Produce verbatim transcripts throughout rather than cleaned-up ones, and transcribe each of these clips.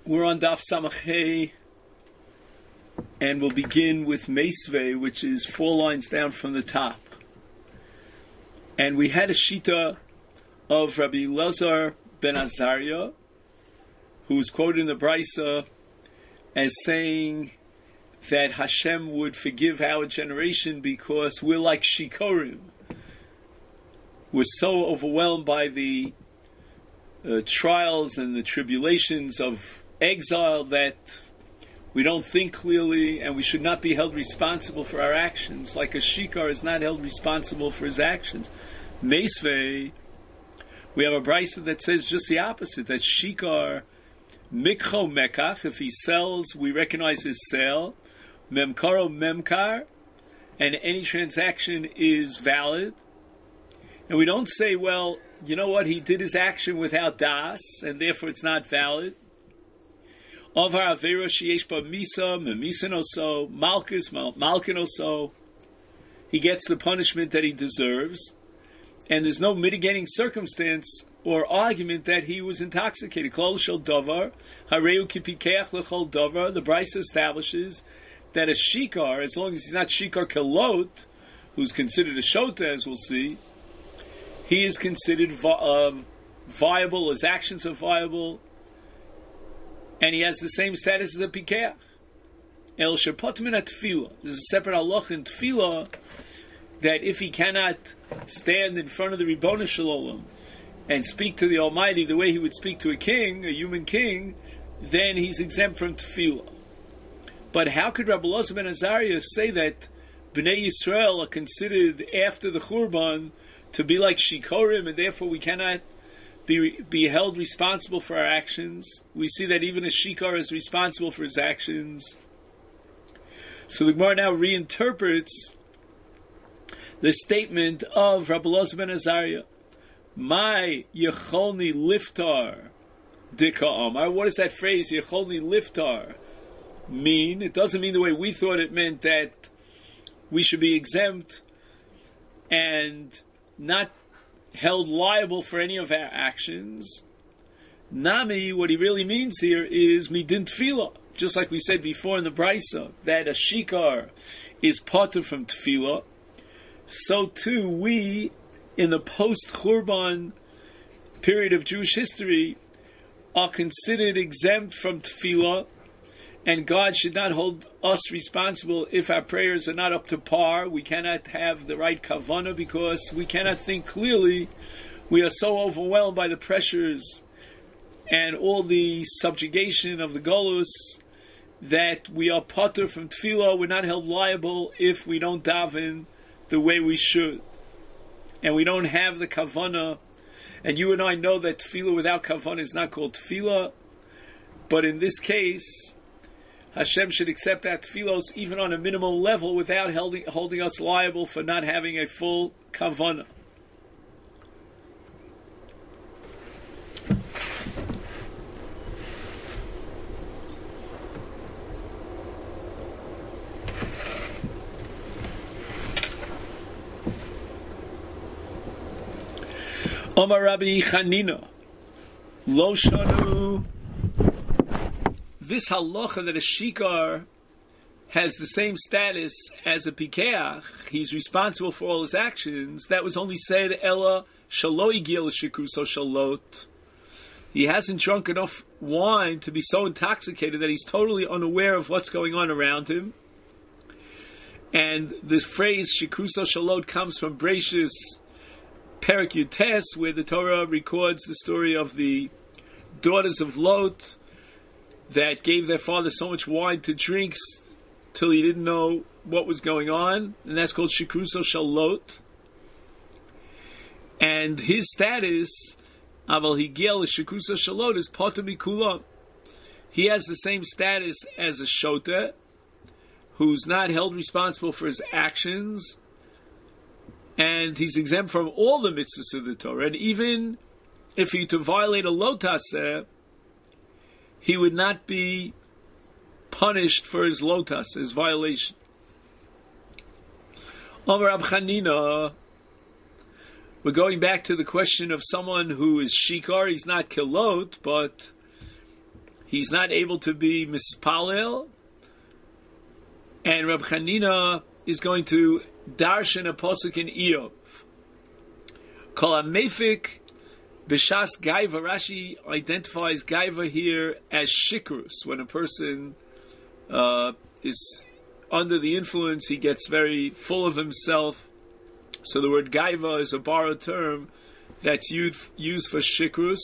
We're on Daf Samachay, and we'll begin with Meisvei, which is four lines down from the top. And we had a shita of Rabbi Elazar ben Azariah, who was quoted in the Brisa as saying that Hashem would forgive our generation because we're like Shikorim. We're so overwhelmed by the uh, trials and the tribulations of exile that we don't think clearly, and we should not be held responsible for our actions, like a shikar is not held responsible for his actions. Meisvei, we have a brisa that says just the opposite, that shikar mikcho mekach, if he sells, we recognize his sale, memkaro memkar, and any transaction is valid. And we don't say, well, you know what, he did his action without das, and therefore it's not valid. Avar avera sheyesh ba misa, memisanoso, malchus, malkinoso. He gets the punishment that he deserves, and there's no mitigating circumstance or argument that he was intoxicated. Klal shel davar, hareu kipikeach lechol davar. The Brisa establishes that a shikar, as long as he's not shikar kelot, who's considered a shota, as we'll see, he is considered vi- uh, viable. His actions are viable. And he has the same status as a pikeach. El shepot min tefillah. There's a separate halach in tefillah that if he cannot stand in front of the Ribono Shel Olam and speak to the Almighty the way he would speak to a king, a human king, then he's exempt from tefillah. But how could Rabbi Elazar ben Azariah say that Bnei Yisrael are considered after the Churban to be like Shikorim, and therefore we cannot Be, be held responsible for our actions? We see that even a shikar is responsible for his actions. So the Gemara now reinterprets the statement of Rabbi Elazar ben Azariah. My yecholni liftar dika amar. What does that phrase, yecholni liftar, mean? It doesn't mean the way we thought it meant, that we should be exempt and not held liable for any of our actions. Nami, what he really means here is midin tefillah. Just like we said before in the Brisa, that a shikar is parted from tefillah, so too we, in the post-Churban period of Jewish history, are considered exempt from tefillah, and God should not hold us responsible if our prayers are not up to par. We cannot have the right kavanah because we cannot think clearly. We are so overwhelmed by the pressures and all the subjugation of the Golus that we are patur from tefillah. We're not held liable if we don't daven the way we should. And we don't have the kavanah. And you and I know that tefillah without kavanah is not called tefillah. But in this case, Hashem should accept our tefillos even on a minimal level without holding, holding us liable for not having a full kavanah. Omar Rabbi Chanina, Lo Shanu. This halacha that a shikar has the same status as a pikeach, he's responsible for all his actions, that was only said ella shalo igil shikruso shalot. He hasn't drunk enough wine to be so intoxicated that he's totally unaware of what's going on around him. And this phrase shikruso shalot comes from Bereishis Perek Yutes, where the Torah records the story of the daughters of Lot that gave their father so much wine to drink till he didn't know what was going on, and that's called shikruso shalot. And his status, aval higiel shikruso shalot, is patur mikula. He has the same status as a shota, who's not held responsible for his actions, and he's exempt from all the mitzvahs of the Torah. And even if he to violate a lotaseh, he would not be punished for his lotas, his violation. Amar Rab Chanina, we're going back to the question of someone who is shikar. He's not kilot, but he's not able to be mispalel, and Reb Chanina is going to darshan a posuk in Iyov. Kol ha-mefik b'shas gaiva. Rashi identifies gaiva here as shikrus. When a person uh, is under the influence, he gets very full of himself. So the word gaiva is a borrowed term that's used, used for shikrus,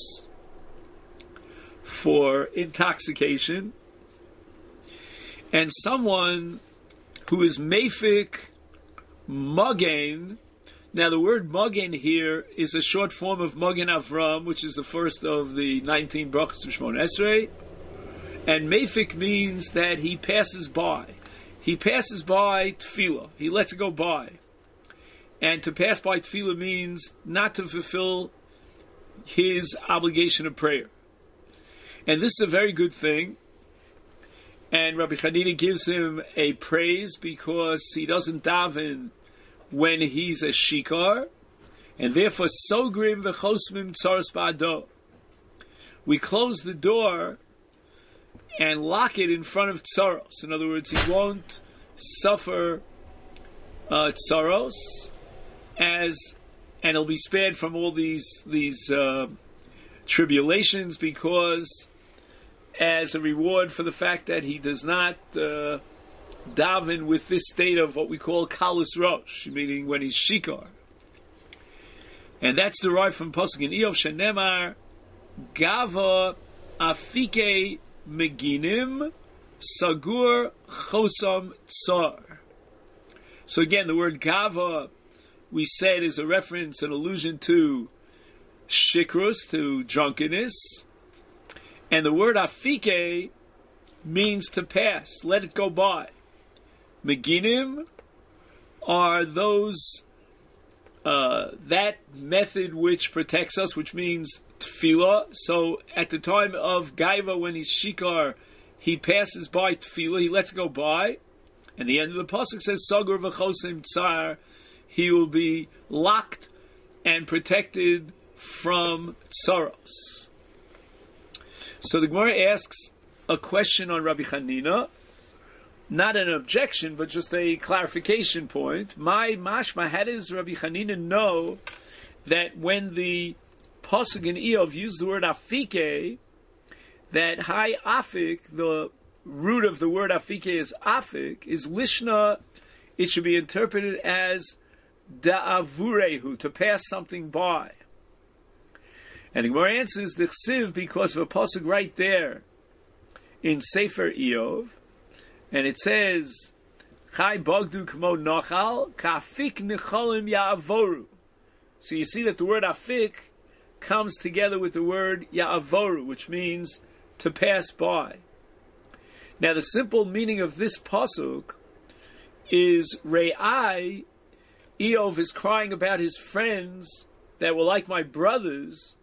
for intoxication. And someone who is mefik Magen. Now the word Magen here is a short form of Magen Avram, which is the first of the nineteen brachos of Shemona Esrei. And mefik means that he passes by. He passes by tefillah. He lets it go by. And to pass by tefillah means not to fulfill his obligation of prayer. And this is a very good thing. And Rabbi Chanina gives him a praise because he doesn't daven when he's a shikar, and therefore sogrim v'chosmim tzaros ba'ado. We close the door and lock it in front of tzaros. In other words, he won't suffer uh, tzaros, as and he'll be spared from all these these uh, tribulations, because as a reward for the fact that he does not uh, daven with this state of what we call kalus rosh, meaning when he's shikar. And that's derived from Pasuk in Iyov, shenemar gava afike meginim sagur chosam tsar. So again, the word gava, we said, is a reference, an allusion to shikrus, to drunkenness. And the word afike means to pass, let it go by. Meginim are those, uh, that method which protects us, which means tefillah. So at the time of Gaiva, when he's shikar, he passes by tefillah, he lets it go by. And the end of the pasuk says, Sagur v'chosim tsar, he will be locked and protected from tsaros. So the Gemara asks a question on Rabbi Chanina, not an objection, but just a clarification point. My mashma, how does Rabbi Chanina know that when the pasuk in Iyov used the word afike, that hai afik, the root of the word afike is afik, is lishna, it should be interpreted as da'avurehu, to pass something by. And the Gemara answers the chsiv because of a pasuk right there in Sefer Iyov, and it says, "Chai bogdu kmo nachal kafik necholim ya'avoru." So you see that the word afik comes together with the word ya'avoru, which means to pass by. Now the simple meaning of this pasuk is Re'ai, Iyov is crying about his friends that were like my brothers,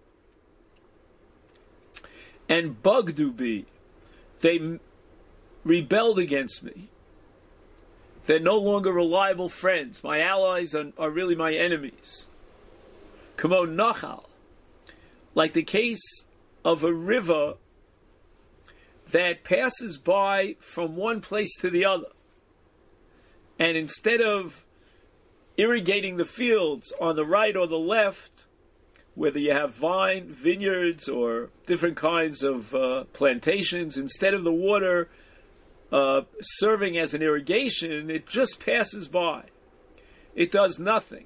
and bugdu bi, they rebelled against me. They're no longer reliable friends. My allies are, are really my enemies. Kamo nachal, like the case of a river that passes by from one place to the other, and instead of irrigating the fields on the right or the left, whether you have vine, vineyards, or different kinds of uh, plantations, instead of the water uh, serving as an irrigation, it just passes by. It does nothing.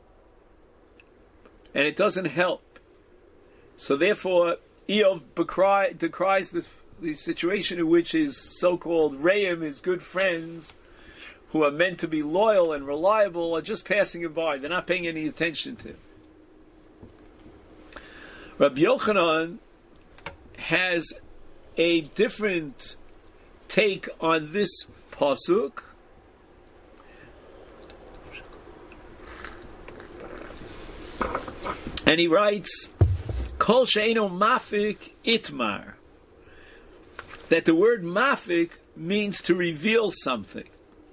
And it doesn't help. So therefore, Iyov decry, decries this, the situation in which his so-called Re'im, his good friends, who are meant to be loyal and reliable, are just passing him by. They're not paying any attention to him. Rabbi Yochanan has a different take on this pasuk. And he writes, Kol she'eno mafik itmar, that the word mafik means to reveal something.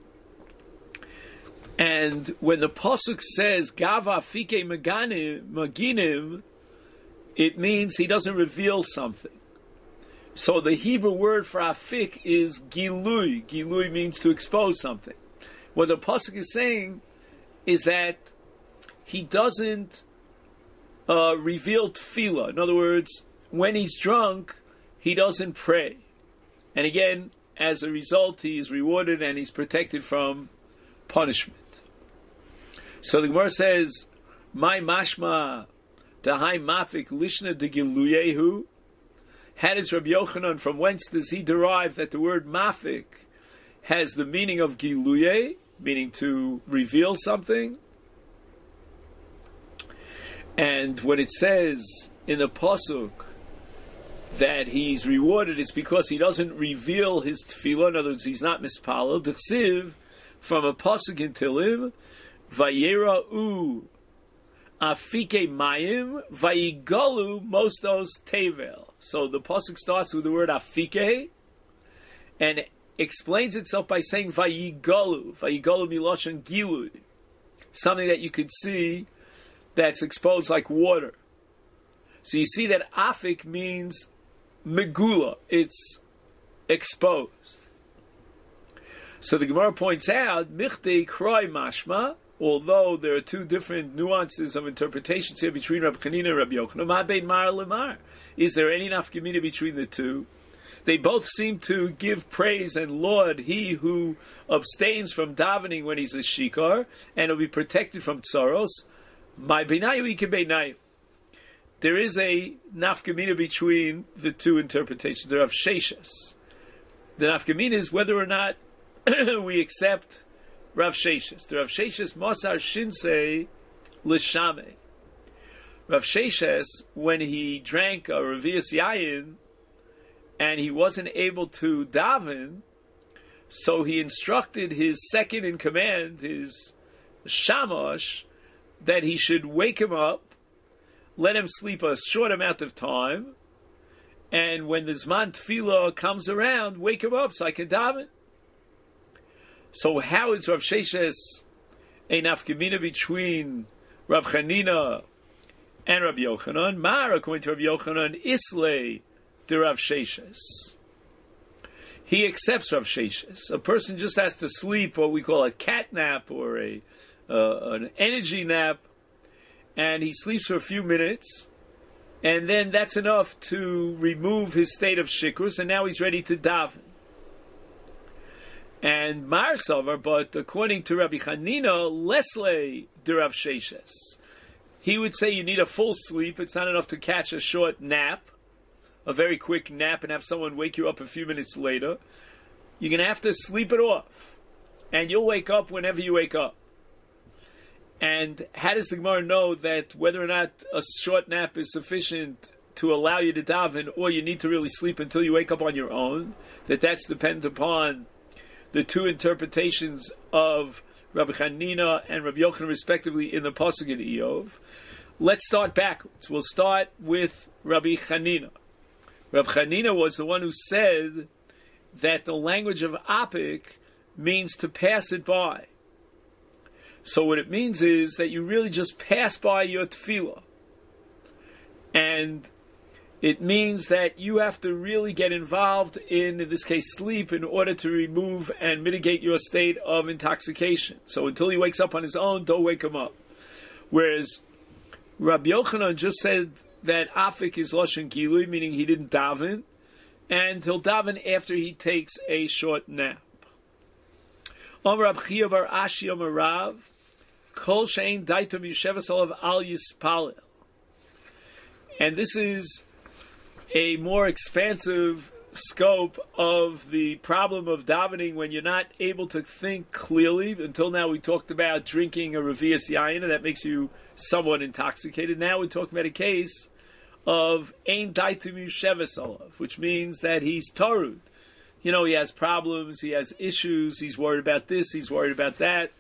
And when the pasuk says Gava fike maginim, it means he doesn't reveal something. So the Hebrew word for afik is gilui. Gilui means to expose something. What the pasuk is saying is that he doesn't uh, reveal tefillah. In other words, when he's drunk, he doesn't pray. And again, as a result, he is rewarded and he's protected from punishment. So the Gemara says, "My mashma dahai mafik lishna de giluyehu." How does Rabbi Yochanan, from whence does he derive that the word mafik has the meaning of giluye, meaning to reveal something? And when it says in the pasuk that he's rewarded, it's because he doesn't reveal his tefillah. In other words, he's not mispalel. D'chsiv, from a pasuk in Tehillim, vayera'u afike mayim vayigalu mostos tevel. So the pasuk starts with the word afike and explains itself by saying vayigalu. Vayigalu miloshan gilui, something that you could see that's exposed like water. So you see that afik means megula, it's exposed. So the Gemara points out, michtei kroi mashma, although there are two different nuances of interpretations here between Rabbi Chanina and Rabbi Yochanan, ma bein mar lemar. Is there any nafkamina between the two? They both seem to give praise and laud he who abstains from davening when he's a shikar and will be protected from tsaros. My beinayu ike There is a nafkamina between the two interpretations. There are Sheshas. The nafkamina is whether or not we accept Rav Sheshas. The Rav Sheshas Mosar Shinsei Lishame. Rav Sheshas, when he drank a Revius Yayin and he wasn't able to daven, so he instructed his second in command, his Shamash, that he should wake him up, let him sleep a short amount of time, and when the Zman Tefillah comes around, wake him up so I can daven. So how is Rav Sheshes a nafkamina between Rav Chanina and Rabbi Yochanan? Mar, according to Rabbi Yochanan, Islay de Rav Sheshes. He accepts Rav Sheshes. A person just has to sleep what we call a cat nap or a uh, an energy nap, and he sleeps for a few minutes, and then that's enough to remove his state of shikrus, and now he's ready to daven. And Mar Savar, but according to Rabbi Chanina, Lesle de Rav Sheshes, he would say you need a full sleep. It's not enough to catch a short nap, a very quick nap, and have someone wake you up a few minutes later. You're going to have to sleep it off, and you'll wake up whenever you wake up. And how does the Gemara know that whether or not a short nap is sufficient to allow you to daven, or you need to really sleep until you wake up on your own? That that's dependent upon the two interpretations of Rabbi Chanina and Rabbi Yochanan, respectively, in the pasuk in Eov. Let's start backwards. We'll start with Rabbi Chanina. Rabbi Chanina was the one who said that the language of apik means to pass it by. So what it means is that you really just pass by your tefillah. And it means that you have to really get involved in, in this case, sleep, in order to remove and mitigate your state of intoxication. So until he wakes up on his own, don't wake him up. Whereas Rabbi Yochanan just said that afik is lashon gilui, meaning he didn't daven, and he'll daven after he takes a short nap. Amar Rab Chiya bar Ashi Amar Rav, Kol she'ein daitum yishevas olav al yispalel. And this is a more expansive scope of the problem of davening when you're not able to think clearly. Until now we talked about drinking a Revius Yayin, and that makes you somewhat intoxicated. Now we're talking about a case of Ein Daitum Yisheves Olav, which means that he's tarud. You know, he has problems, he has issues, he's worried about this, he's worried about that.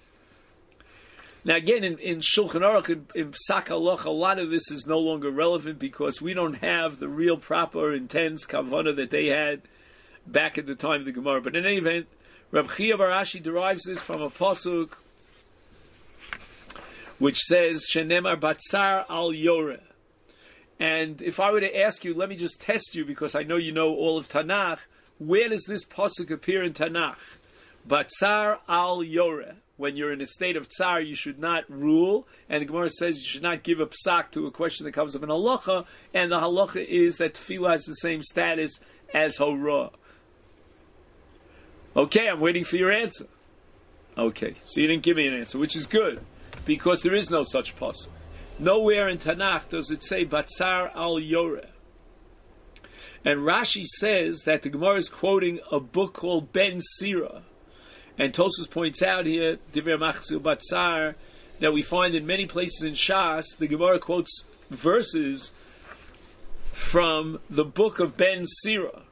Now again, in, in Shulchan Aruch, in, in Psak Halacha, a lot of this is no longer relevant because we don't have the real, proper, intense kavanah that they had back at the time of the Gemara. But in any event, Rab Chiya bar Ashi derives this from a pasuk which says, Shenemar Batzar al Yoreh. And if I were to ask you, let me just test you because I know you know all of Tanakh. Where does this pasuk appear in Tanakh? Batzar al Yoreh. When you're in a state of tsar, you should not rule. And the Gemara says you should not give a psak to a question that comes up in halacha. And the halacha is that tefillah has the same status as horah. Okay, I'm waiting for your answer. Okay, so you didn't give me an answer, which is good, because there is no such pasuk. Nowhere in Tanakh does it say Batzar al Yoreh. And Rashi says that the Gemara is quoting a book called Ben Sira. And Tosfos points out here, Divrei Machzil Batzar, that we find in many places in Shas, the Gemara quotes verses from the book of Ben Sira.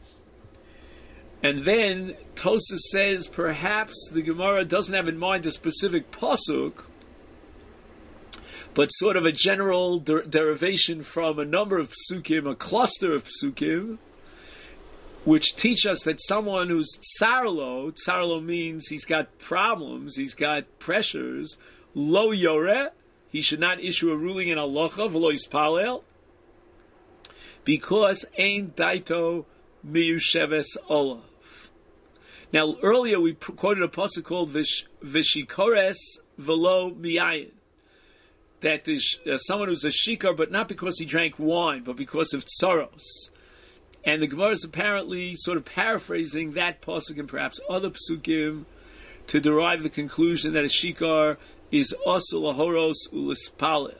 And then Tosfos says perhaps the Gemara doesn't have in mind a specific pasuk, but sort of a general der- derivation from a number of psukim, a cluster of psukim, which teach us that someone who's tsarlo, tsarlo means he's got problems, he's got pressures, lo yoreh, he should not issue a ruling in halacha, v'lo yispalel, because ein daito miyusheves olav. Now, earlier we quoted a pasuk called Vish, Vishikores v'lo miyayin, that is uh, someone who's a shikar, but not because he drank wine, but because of tsaros. And the Gemara is apparently sort of paraphrasing that pasuk and perhaps other psukim to derive the conclusion that a shikar is osel lahoros ulispalel.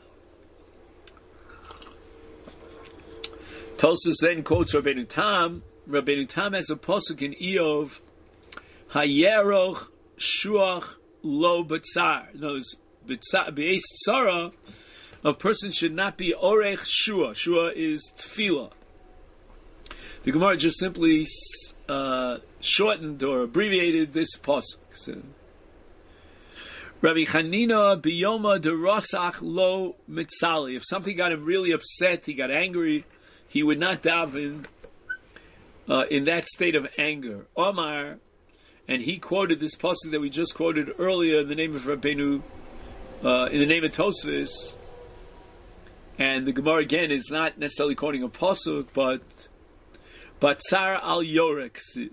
Tosfos then quotes Rabbeinu Tam. Rabbeinu Tam has a pasuk in Eov, Hayeroch shuach lo batzar. In other words, Be'ez tzara, a person should not be orech shua. Shua is tefillah. The Gemara just simply uh, shortened or abbreviated this pasuk. So, Rabbi Chanina biyoma derasach lo mitzali. If something got him really upset, he got angry, he would not daven uh, in that state of anger. Omar, and he quoted this pasuk that we just quoted earlier in the name of Rabbeinu. Uh, in the name of Tosfos, and the Gemara again is not necessarily quoting a pasuk, but Batzar al Yoreh ksiv.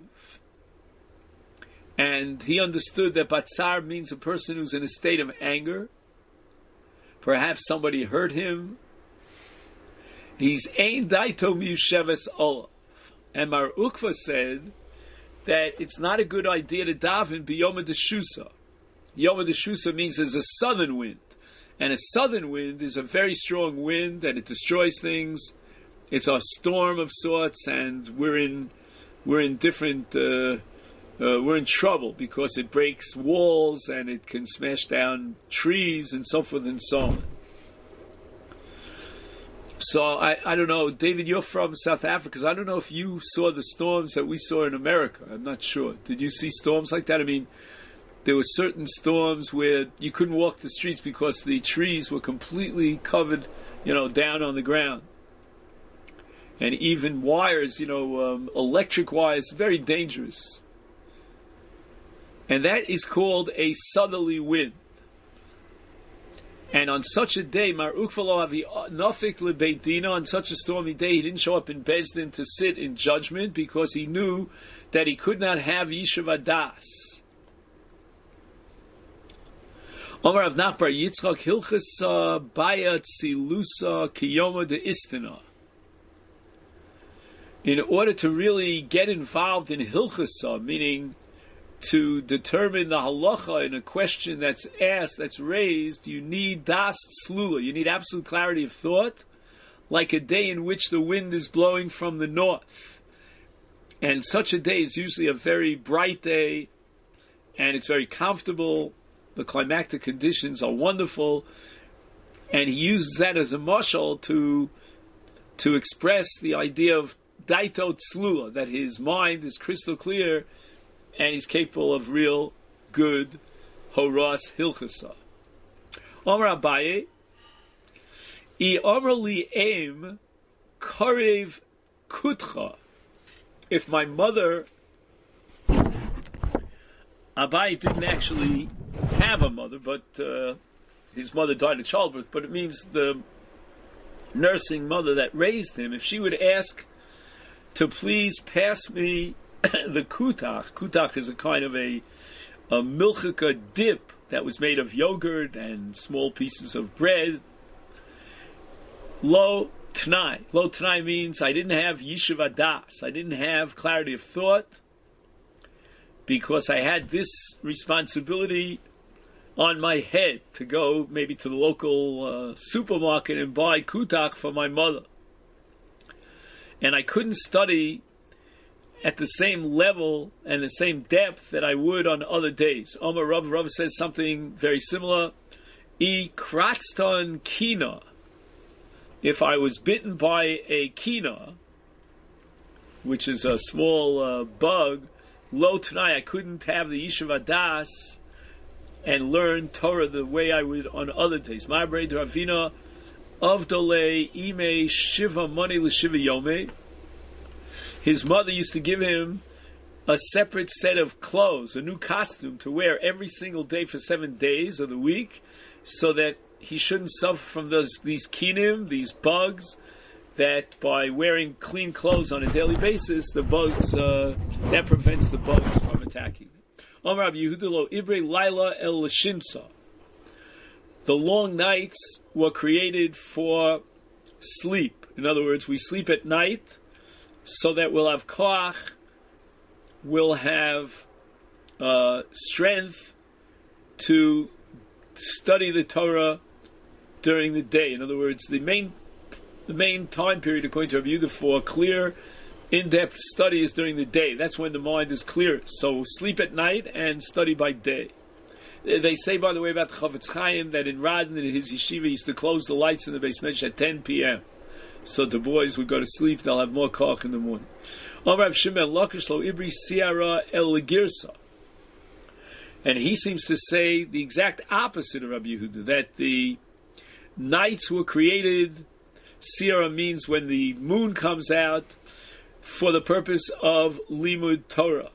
And he understood that Batzar means a person who's in a state of anger. Perhaps somebody hurt him. He's ein daito miyusheves olav. And Mar Ukva said that it's not a good idea to daven biyom deshusa. Yom Deshusa means there's a southern wind. And a southern wind is a very strong wind and it destroys things. It's a storm of sorts, and we're in we're in different uh, uh, we're in trouble because it breaks walls and it can smash down trees and so forth and so on. So I, I don't know, David, you're from South Africa, so I don't know if you saw the storms that we saw in America. I'm not sure. Did you see storms like that? I mean, there were certain storms where you couldn't walk the streets because the trees were completely covered, you know, down on the ground. And even wires, you know, um, electric wires, very dangerous. And that is called a southerly wind. And on such a day, Mar Ukva lo havi nafik lebeit dina, on such a stormy day, he didn't show up in Beis Din to sit in judgment because he knew that he could not have Yishuv Das. Omar Rav Nachbar Yitzchak Hilchasa Baya Tzilusa Kiyoma de Istina. In order to really get involved in Hilchasa, meaning to determine the halacha in a question that's asked, that's raised, you need das tzlula, you need absolute clarity of thought, like a day in which the wind is blowing from the north. And such a day is usually a very bright day, and it's very comfortable. The climactic conditions are wonderful, and he uses that as a mashal to to express the idea of daito tzlula, that his mind is crystal clear and he's capable of real good horas hilchasa. Omar Abaye, I Omar li aim karev kutcha. If my mother, Abaye didn't actually have a mother, but uh, his mother died of childbirth, but it means the nursing mother that raised him, if she would ask to please pass me the kutach. Kutach is a kind of a, a milchika dip that was made of yogurt and small pieces of bread. Lo T'nai. Lo T'nai means I didn't have yeshiva das. I didn't have clarity of thought because I had this responsibility on my head to go maybe to the local uh, supermarket and buy kutach for my mother. And I couldn't study at the same level and the same depth that I would on other days. Omar Rav, Rav says something very similar. I kratzton kina. If I was bitten by a kina, which is a small uh, bug, lo t'nai, I couldn't have the yeshiva das and learn Torah the way I would on other days. Ma'abrei Ravina avdolei ime shiva money l'shiva yomei. His mother used to give him a separate set of clothes, a new costume to wear every single day for seven days of the week, so that he shouldn't suffer from those these kinim, these bugs, that by wearing clean clothes on a daily basis, the bugs, uh, that prevents the bugs from attacking. Omar Rabbi Yehuda lo ibrei laila el l'shimsa. The long nights were created for sleep. In other words, we sleep at night so that we'll have koach, we'll have uh, strength to study the Torah during the day. In other words, the main the main time period, according to Rabbi Yehuda, for clear, in-depth study is during the day. That's when the mind is clear. So sleep at night and study by day. They say, by the way, about the Chavetz Chaim that in Radin, in his yeshiva, he used to close the lights in the Beis Medrash at ten p.m. So the boys would go to sleep, they'll have more koach in the morning. Amar Shimon Lakish lo ibri siara el girsa. And he seems to say the exact opposite of Rabbi Yehuda, that the nights were created, Sierra means when the moon comes out, for the purpose of Limud Torah.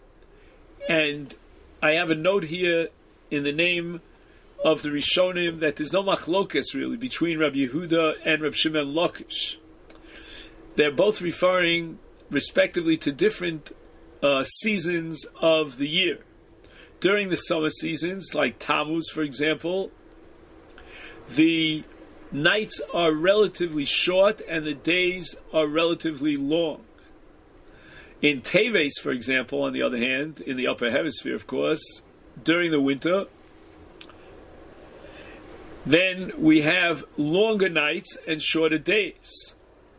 And I have a note here in the name of the Rishonim that there's no machlokas really between Rabbi Yehuda and Rabbi Shimon Lakish. They're both referring respectively to different uh, seasons of the year. During the summer seasons, like Tammuz, for example, the nights are relatively short and the days are relatively long. In Teves, for example, on the other hand, in the upper hemisphere, of course, during the winter, then we have longer nights and shorter days.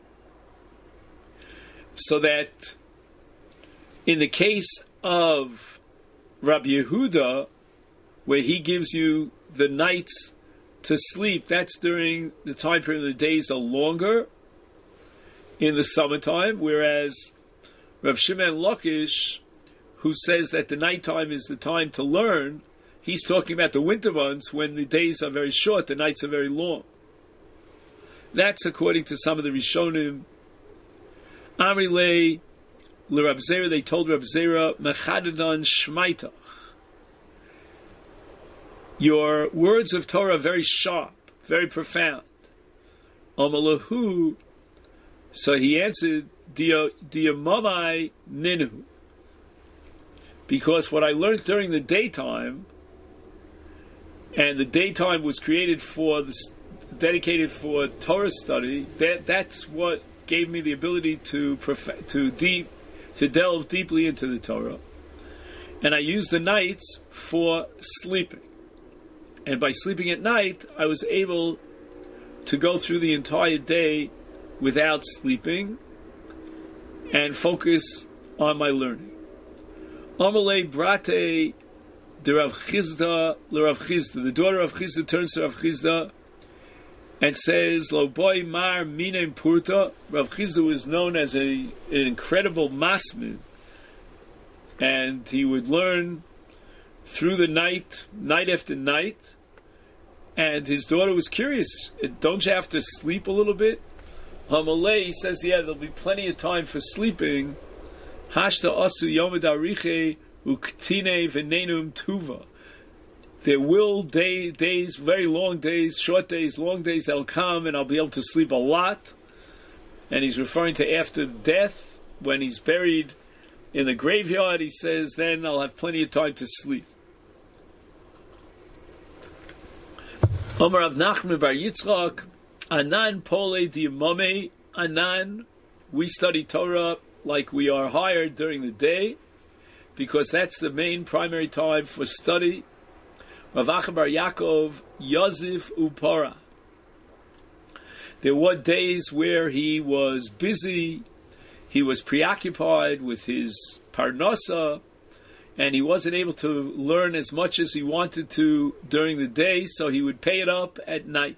So that in the case of Rabbi Yehuda, where he gives you the nights to sleep, that's during the time period the days are longer in the summertime, whereas Rav Shimon Lakish, who says that the nighttime is the time to learn, he's talking about the winter months when the days are very short, the nights are very long. That's according to some of the Rishonim. Amri le l'Rab Zera, they told Rab Zera, Mechadadan Shmaitach. Your words of Torah are very sharp, very profound. Amalahu. So he answered, Diamamai Ninu. Because what I learned during the daytime, and the daytime was created for the dedicated for Torah study, that that's what gave me the ability to prof- to deep to delve deeply into the Torah. And I used the nights for sleeping. And by sleeping at night, I was able to go through the entire day without sleeping and focus on my learning. Amalei brate de Rav Chizda le Rav Chizda. The daughter of Chizda turns to Rav Chizda and says, Lo boy mar minem purta. Rav Chizda was known as a, an incredible masmid, and he would learn through the night, night after night. And his daughter was curious, don't you have to sleep a little bit? Hamalei, he says, yeah, there'll be plenty of time for sleeping. Hashta asu yomad ariche uktine venenum tuva. there will day, days, very long days, short days, long days that'll come, and I'll be able to sleep a lot. And he's referring to after death, when he's buried in the graveyard, he says, then I'll have plenty of time to sleep. Omar Rav Nachman bar Yitzchak, Anan pole di'mame, Anan, we study Torah like we are hired during the day, because that's the main primary time for study. Rav Acha bar Yaakov, Yazif upara. There were days where he was busy, he was preoccupied with his parnasa, and he wasn't able to learn as much as he wanted to during the day, so he would pay it up at night.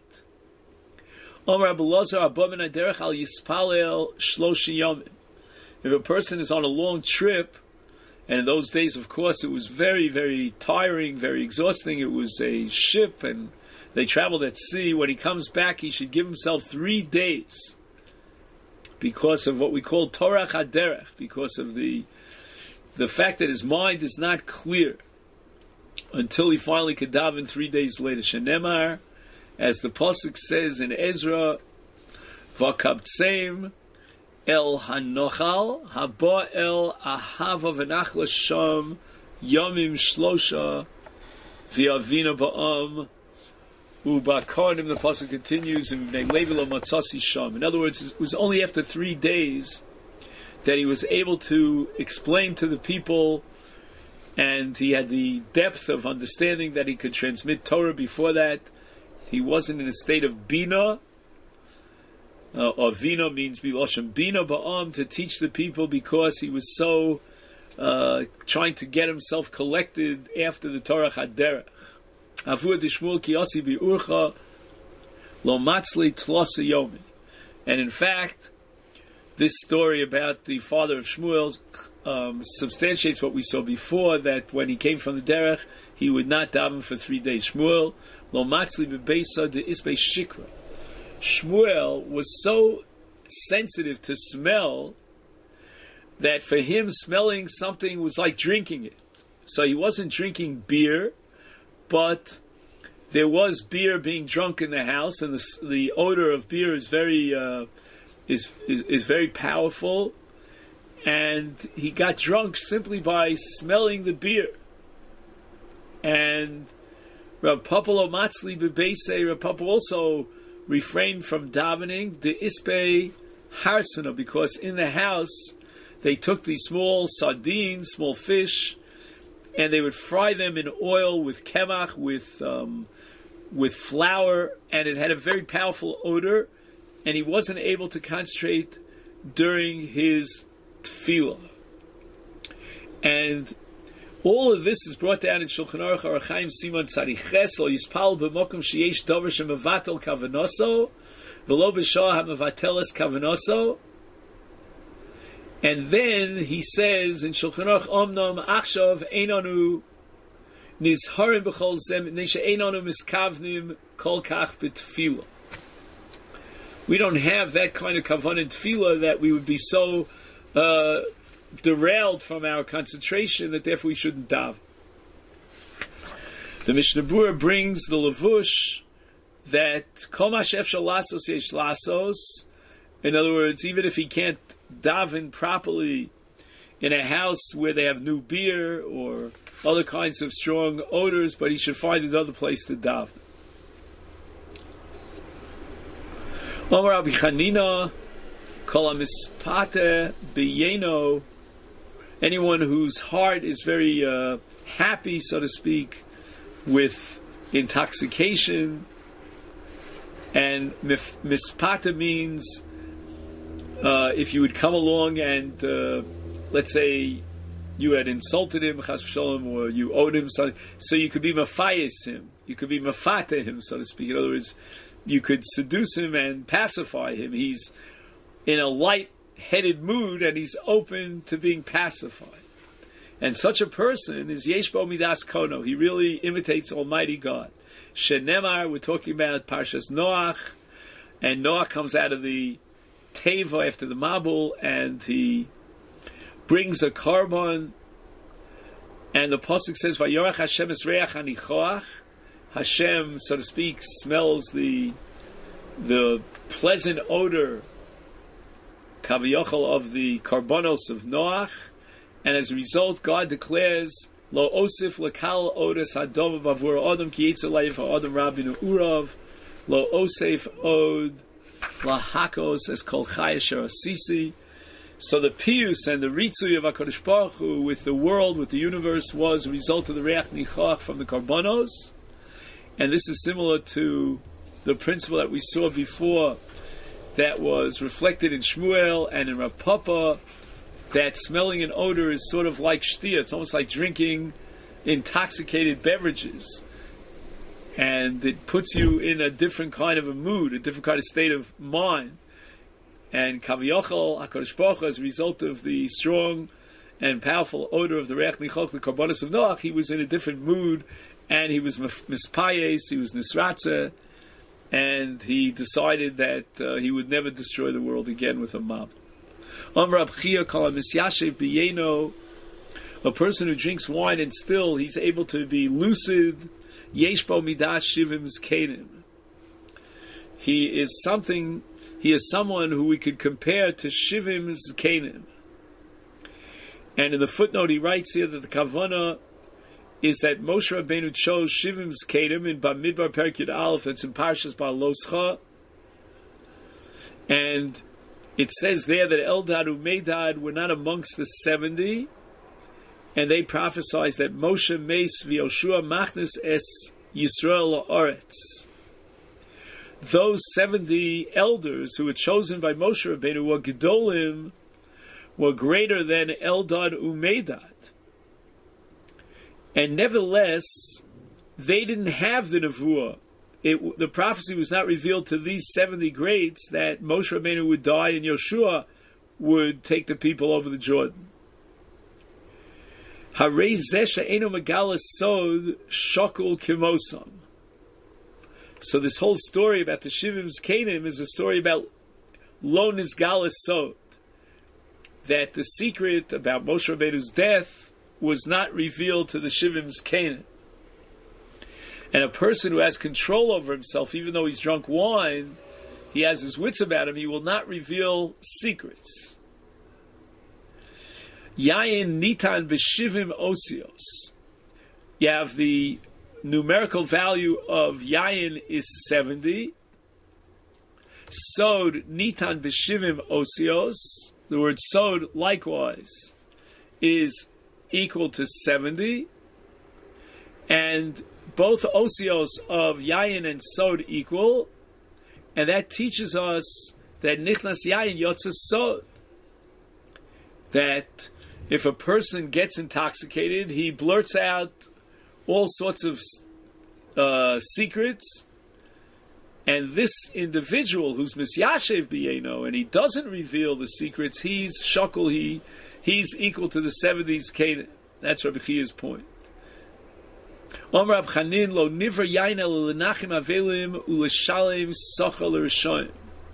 Omar Rabbi Elazar Abba ben Haderech al Yispalel Shloshi Yomim. If a person is on a long trip, and in those days, of course, it was very, very tiring, very exhausting. It was a ship, and they traveled at sea. When he comes back, he should give himself three days because of what we call Torah Haderech, because of the the fact that his mind is not clear until he finally could daven three days later. Shenemar, as the pasuk says in Ezra, Vakabtseim El Hanochal Haba El Ahava V'Nachla Sham Yomim Shlosha V'Avina Ba'am U'Bakarnim. The pasuk continues in Levi Lo Matzasi Sham. In other words, it was only after three days that he was able to explain to the people, and he had the depth of understanding that he could transmit Torah. Before that, he wasn't in a state of bina. Uh, or vina means biloshem bina ba'am, to teach the people, because he was so uh, trying to get himself collected after the Torah Haderech. Avur dishmul kiyasi bi'urcha lo matzli tlosa yomi. And in fact, this story about the father of Shmuel um, substantiates what we saw before, that when he came from the derech, he would not daven for three days. Shmuel lo matzli bebeisa de isbe shikra. Shmuel was so sensitive to smell that for him smelling something was like drinking it. So he wasn't drinking beer, but there was beer being drunk in the house, and the, the odor of beer is very uh, is, is is very powerful, and he got drunk simply by smelling the beer. And Rav Papa lo matzli bebeisei, Rav Papa also refrained from davening the ispe harsana, because in the house they took these small sardines, small fish, and they would fry them in oil with kemach, with um, with flour, and it had a very powerful odor, and he wasn't able to concentrate during his tefillah. And all of this is brought down in Shulchan Aruch Orach Chaim Simon Tzadiches Lo Yispal B'Mokum Sheyesh Dover Shemevatel Kavanoso V'Lo B'Shah HaMevateles Kavanoso. And then he says in Shulchan Aruch, Omnom Achshav Einanu Nizharim B'Chol Zem Neshe Einanu Miskavnim Kol Kach B'Tefillah. We don't have that kind of kavanah in tefillah, that we would be so uh, derailed from our concentration that therefore we shouldn't daven. The Mishnah Berurah brings the levush that kol ma she'efshar lasos yesh lasos. In other words, even if he can't daven properly in a house where they have new beer or other kinds of strong odors, but he should find another place to daven. Omar Rabbi Chanina, kol hamispate b'yeno. Anyone whose heart is very uh, happy, so to speak, with intoxication. And mif- mispata means uh, if you would come along and, uh, let's say, you had insulted him, chas v'shalom, or you owed him something, so you could be mafayis him, you could be mafate him, so to speak. In other words, you could seduce him and pacify him. He's in a light-headed mood, and he's open to being pacified. And such a person is Yesh Bo Midas Kono. He really imitates Almighty God. Shenemar, we're talking about Parshas Noach, and Noach comes out of the Teva after the Mabul, and he brings a carbon, And the pasuk says, "Vayorach Hashem es reach hanichoach." Hashem, so to speak, smells the the pleasant odor, kaviyachol, of the karbonos of Noach, and as a result, God declares, "Lo osif lekal odes hadov bavur adam ki yitzer leif ha'adam rabinu urav, lo osif od lahakos es kol chayasher asisi." So the pius and the ritzui of HaKadosh Baruch Hu with the world, with the universe, was a result of the reach nichach from the karbonos. And this is similar to the principle that we saw before that was reflected in Shmuel and in Rav Papa, that smelling an odor is sort of like shtia. It's almost like drinking intoxicated beverages. And it puts you in a different kind of a mood, a different kind of state of mind. And Kaviyachal, HaKadosh Baruch Hu, as a result of the strong and powerful odor of the Reach Nichach, the Karbonos of Noach, he was in a different mood, and he was mispayes, he was nisratze, and he decided that uh, he would never destroy the world again with a mob. Amar Abchia kol misyashev b'yeno, a person who drinks wine and still he's able to be lucid, yesh bo midas shivim zkenim. He is something, he is someone who we could compare to shivim zkenim. And in the footnote he writes here that the kavanah is that Moshe Rabbeinu chose Shivim Zkedim in Bamidbar Perek Yud Aleph, that's in Parshas Ba'aloscha, and it says there that Eldad and Medad were not amongst the seventy, and they prophesied that Moshe Meis v'Yoshua Machnes es Yisrael La'aretz. Those seventy elders who were chosen by Moshe Rabbeinu were Gedolim, were greater than Eldad and Medad. And nevertheless, they didn't have the nevuah. It, the prophecy was not revealed to these seventy greats that Moshe Rabbeinu would die and Yoshua would take the people over the Jordan. Harei zeh she'eino megalas sod shokul kimosam. So this whole story about the Shivim Zkenim is a story about lo nizgalas sod, that the secret about Moshe Rabbeinu's death was not revealed to the Shivim Zkenim. And a person who has control over himself, even though he's drunk wine, he has his wits about him, he will not reveal secrets. Yayin nitan b'shivim osios. You have the numerical value of yayin is seventy. Sod nitan b'shivim osios. The word sod likewise is equal to seventy, and both osios of yayin and sod equal, and that teaches us that nichnas yayin yotza sod, that if a person gets intoxicated, he blurts out all sorts of uh, secrets, and this individual who's misyashev b'yeno, and he doesn't reveal the secrets, he's shokul, he He's equal to the seventies Canaan. That's Rabbi Chia's point. Omar Rab Chanin lo nivra yain el lenachim avelim u'leshalem sochal l'rishayim.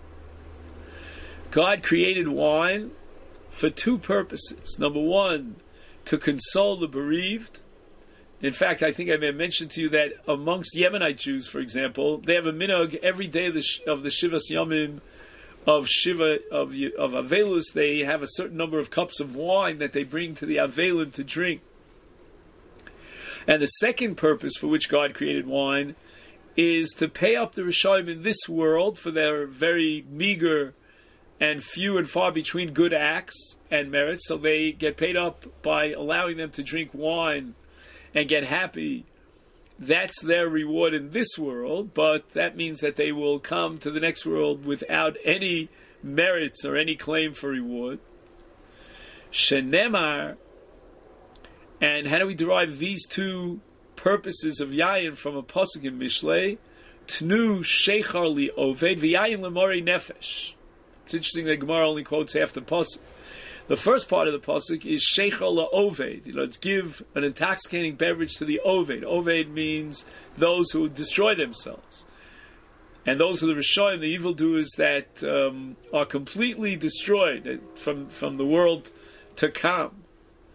God created wine for two purposes. Number one, to console the bereaved. In fact, I think I may have mentioned to you that amongst Yemenite Jews, for example, they have a minhag every day of the, of the Shivas Yomim, of Shiva, of of Avelus, they have a certain number of cups of wine that they bring to the Avelim to drink. And the second purpose for which God created wine is to pay up the Rishayim in this world for their very meager and few and far between good acts and merits, so they get paid up by allowing them to drink wine and get happy. That's their reward in this world, but that means that they will come to the next world without any merits or any claim for reward. Shenemar, and how do we derive these two purposes of yayin from a pasuk in Mishlei? Tnu sheichar li oved v'yayin lemori nefesh. It's interesting that Gemara only quotes half the pasuk. The first part of the pasuk is sheichar la'oved. You know, let's give an intoxicating beverage to the oved. Oved means those who destroy themselves, and those are the Rishonim, the evildoers that um, are completely destroyed from from the world to come.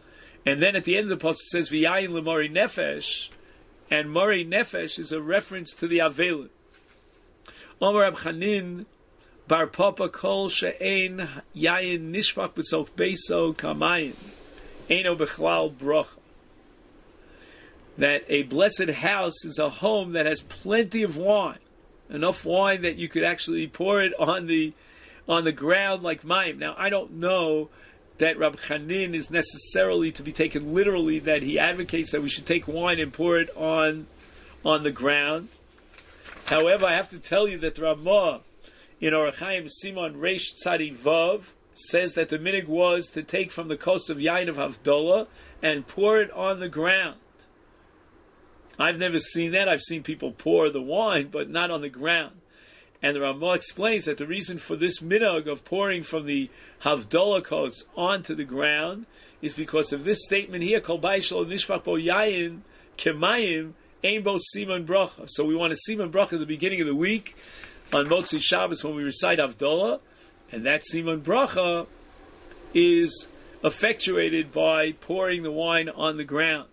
And then at the end of the pasuk it says v'yayin lemori nefesh, and mori nefesh is a reference to the Avelim. Omer Rab Chanin bar Papa kol she'ein yayin nishpach b'tzok beiso kamayim eino bechlal bracha. That a blessed house is a home that has plenty of wine, enough wine that you could actually pour it on the on the ground like mayim. Now, I don't know that Rab Chanin is necessarily to be taken literally, that he advocates that we should take wine and pour it on on the ground. However, I have to tell you that Ramah in Orach Chaim Simon Reish Tzadi Vav says that the minhag was to take from the coast of Yain of Havdalah and pour it on the ground. I've never seen that. I've seen people pour the wine, but not on the ground. And the Ramah explains that the reason for this minhag of pouring from the Havdalah coast onto the ground is because of this statement here, Kol Bayis Shelo Nishpach Bo Yayin Kemayim Ein Bo Siman Bracha. So we want to Siman Bracha at the beginning of the week on Motzi Shabbos when we recite Havdalah, and that Siman Bracha is effectuated by pouring the wine on the ground.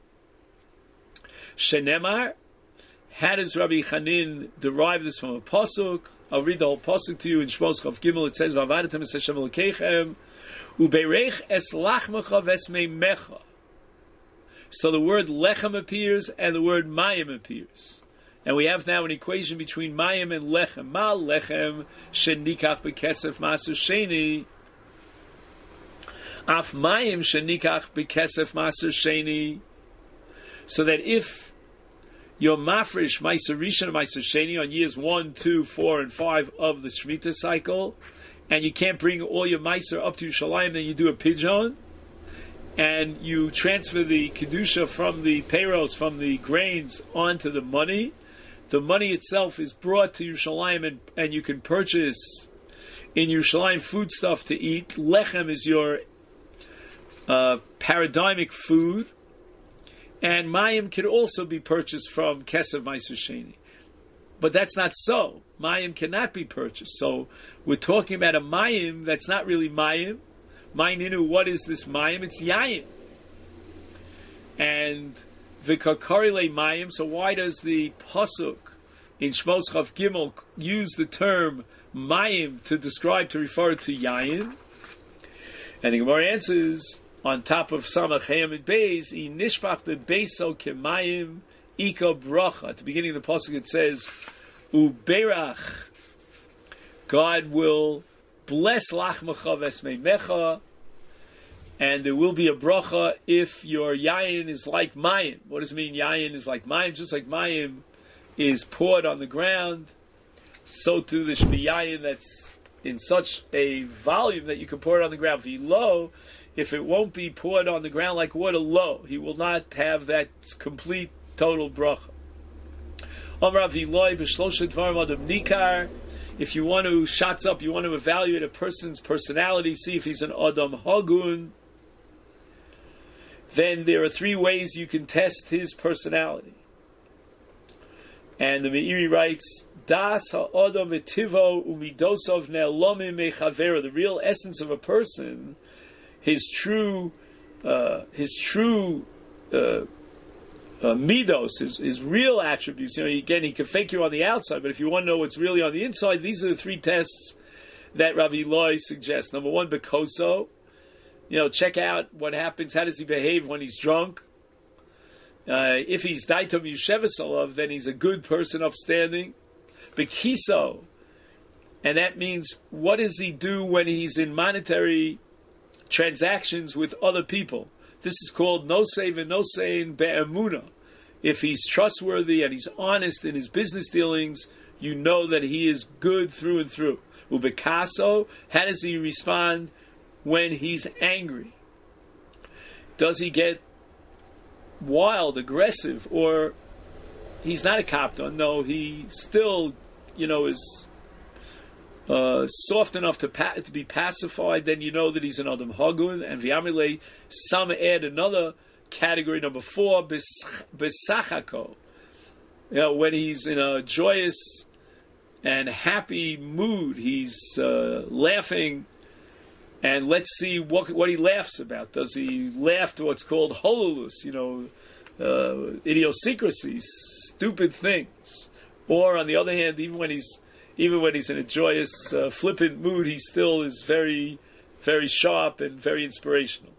Shenemar, how does Rabbi Chanin derive this from a pasuk? I'll read the whole pasuk to you in Shmos Chav Gimel. It says, "V'avadatem es Hashem Elokeichem, ubereich es lachmecha v'esmeimecha." So the word lechem appears and the word mayim appears, and we have now an equation between mayim and lechem. Ma lechem shenikach bekesef maser sheni, af mayim shenikach bekesef maser sheni. So that if your mafresh Meiser Rishon and Meiser Sheni on years one, two, four, and five of the Shemitah cycle, and you can't bring all your Meiser up to Yerushalayim, then you do a pidyon, and you transfer the kedusha from the payros, from the grains, onto the money. The money itself is brought to Yerushalayim, and, and you can purchase in Yerushalayim food stuff to eat. Lechem is your uh, paradigmic food. And mayim can also be purchased from Kesev Meiser Sheni. But that's not so. Mayim cannot be purchased. So we're talking about a mayim that's not really mayim. Mayininu, what is this mayim? It's yayin. And v'kakorile mayim, so why does the pasuk in Shmos Chav Gimel use the term mayim to describe, to refer to yayin? And the Gemara answers, on top of Samach Hayam and Beis, I nishpach bebeso kemayim ika bracha. At the beginning of the pasuk it says, Uberach, God will bless lachmecha vesmeimecha, and there will be a bracha if your yayin is like mayim. What does it mean yayin is like mayim? Just like mayim is poured on the ground, so too there should be yayin that's in such a volume that you can pour it on the ground. V'lo, if it won't be poured on the ground like water, low, he will not have that complete, total bracha. If you want to shots up, you want to evaluate a person's personality, see if he's an Adam Hagun, then there are three ways you can test his personality. And the Meiri writes, Das ha'adam v'tivo umidosov ne'elomim mechavera. The real essence of a person, his true, uh, his true uh, uh, midos, his, his real attributes. You know, again, he can fake you on the outside, but if you want to know what's really on the inside, these are the three tests that Rabbi Eloi suggests. Number one, bekoso. You know, check out what happens. How does he behave when he's drunk? Uh, if he's daitom yushevesalov, then he's a good person, upstanding. Bekiso, and that means what does he do when he's in monetary transactions with other people? This is called nosei v'nosein be'emuna. If he's trustworthy and he's honest in his business dealings, you know that he is good through and through. Ubekaso, how does he respond when he's angry? Does he get wild, aggressive, or he's not a kapton? No, he still, you know, is uh, soft enough to pa- to be pacified. Then you know that he's an Adam Hagun. And V'yamile, some add another category, number four, besachako. You know, when he's in a joyous and happy mood, he's uh, laughing And let's see what what he laughs about. Does he laugh to what's called hololus, you know, uh, idiosyncrasies, stupid things? Or on the other hand, even when he's even when he's in a joyous, uh, flippant mood, he still is very, very sharp and very inspirational.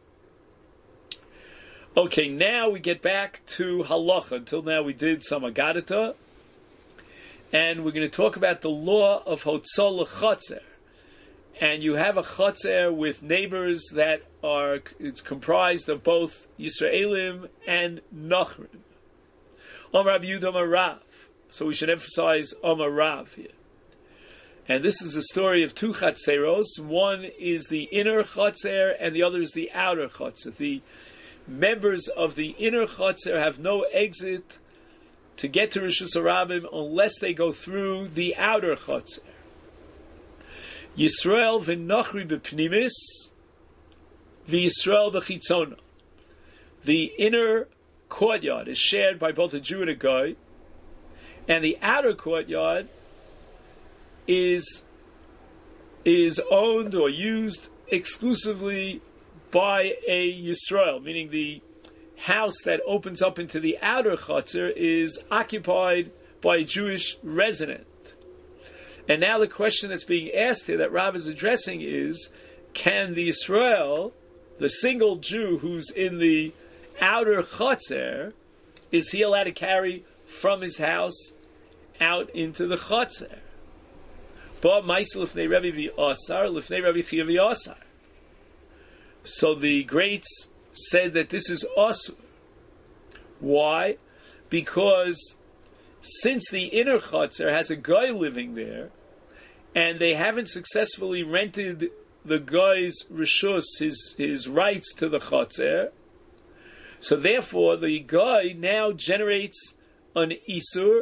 Okay, now we get back to halacha. Until now, we did some agadata, and we're going to talk about the law of hotzah l'chotzer. And you have a chotzer with neighbors that are, it's comprised of both Yisraelim and Nachrim. Omar Rabbi Yehuda Omar Rav. So we should emphasize Omar Rav here. And this is a story of two chatzeros. One is the inner chotzer and the other is the outer chotzer. The members of the inner chotzer have no exit to get to Rishus HaRabim unless they go through the outer chotzer. Yisrael v'Nochri b'pnimis, v'Yisrael b'chitzona. The inner courtyard is shared by both a Jew and a Goy, and the outer courtyard is is owned or used exclusively by a Yisrael, meaning the house that opens up into the outer chutzner is occupied by a Jewish resident. And now the question that's being asked here that Rav is addressing is, can the Yisrael, the single Jew who's in the outer chutzner, is he allowed to carry from his house out into the chutzner? But Ma'aseh lifnei Rebbe v'asar, lifnei Rebbe Chia v'asar. So the greats said that this is asur. Why? Because since the inner chutzner has a guy living there, and they haven't successfully rented the guy's rishus, his his rights to the chutzner, so therefore the guy now generates an isur.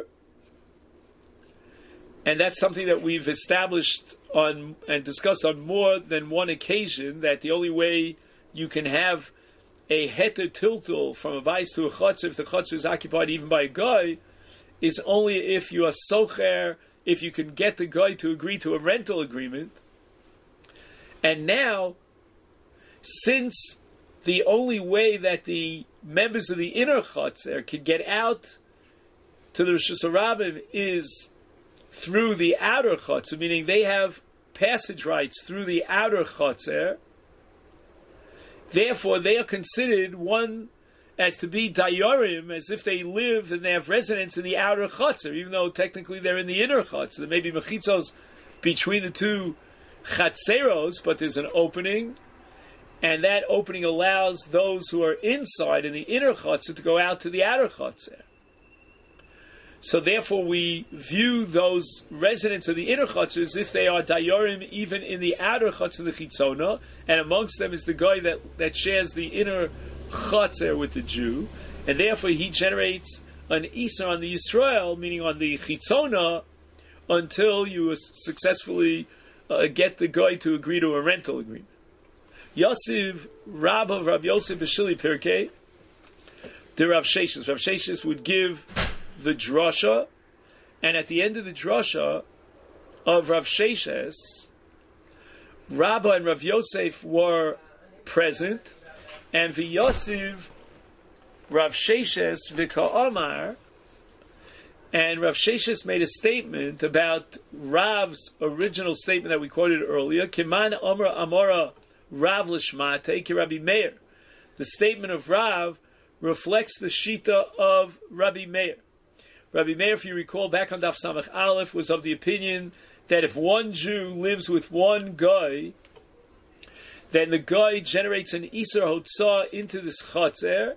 And that's something that we've established on and discussed on more than one occasion, that the only way you can have a heter tiltul from a vice to a chotzer, if the chotzer is occupied even by a guy, is only if you are socher, if you can get the guy to agree to a rental agreement. And now, since the only way that the members of the inner chotzer can get out to the Rishus HaRabim is through the outer chotzer, meaning they have passage rights through the outer chotzer. Therefore, they are considered one as to be dayarim, as if they live and they have residence in the outer chotzer, even though technically they're in the inner chotzer. There may be mechitzos between the two chatzeros, but there's an opening, and that opening allows those who are inside in the inner chotzer to go out to the outer chotzer. So therefore, we view those residents of the inner chutzner as if they are dayarim even in the outer chutzner, the chitzona, and amongst them is the guy that, that shares the inner chutzner with the Jew, and therefore he generates an isur on the Yisrael, meaning on the chitzona, until you successfully uh, get the guy to agree to a rental agreement. Yosef Rab of Rab Yosef B'Shili Pirkei, the Rav Sheshes. Rav Sheshes would give the drasha, and at the end of the drasha of Rav Sheshes, Rabba and Rav Yosef were present, and V'Yosef Rav Sheshes V'Ka'amar, and Rav Sheshes made a statement about Rav's original statement that we quoted earlier, Kiman Amra Amora Rav Lishmate Ki Rabbi Meir. The statement of Rav reflects the shita of Rabbi Meir. Rabbi Meir, if you recall, back on Daf Samach Aleph, was of the opinion that if one Jew lives with one guy, then the guy generates an Isur Hotzah into this Chatzer,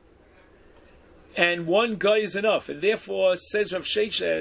and one guy is enough. And therefore, says Rav Sheshes,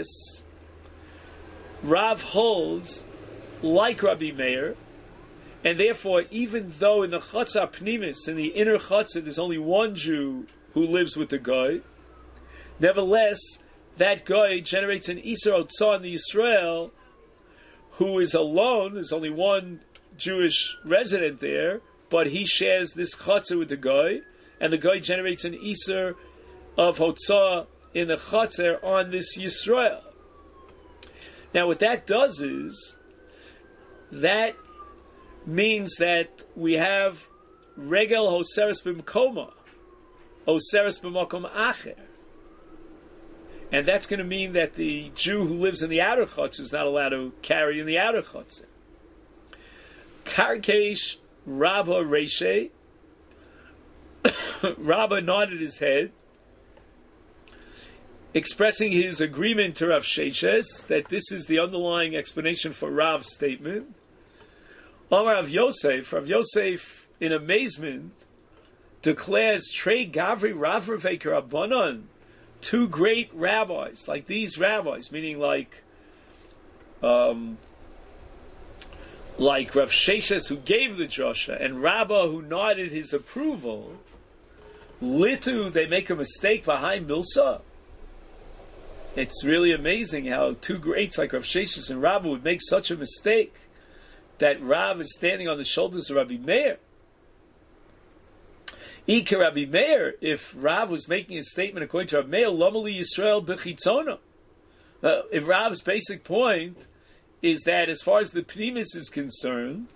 Rav holds like Rabbi Meir, and therefore, even though in the Chatzah Pnimis, in the inner Chatzah, there's only one Jew who lives with the guy, nevertheless, that guy generates an Isur Hotzah in the Yisrael, who is alone. There's only one Jewish resident there, but he shares this Chatzah with the guy, and the guy generates an Isur of Hotzah in the Chatzah on this Yisrael. Now what that does is, that means that we have regel hoseres b'mkoma, hoseres b'makom acher. And that's going to mean that the Jew who lives in the outer chutz is not allowed to carry in the outer chutz. Karkesh Rabba Reshe, Rabba nodded his head, expressing his agreement to Rav Sheshes that this is the underlying explanation for Rav's statement. Amar Rav Yosef, Rav Yosef, in amazement, declares Trei Gavri Rav Ravei Rabbanon, two great rabbis, like these rabbis, meaning like um, like Rav Sheshes, who gave the drasha, and Rabbah, who nodded his approval. Litu, they make a mistake behind Milsa. It's really amazing how two greats like Rav Sheshes and Rabbah would make such a mistake that Rav is standing on the shoulders of Rabbi Meir. Ika Rabbi Meir, if Rav was making a statement according to Rabbi Meir, Lomali Yisrael b'chitzona. Uh, if Rav's basic point is that as far as the Pnimis is concerned,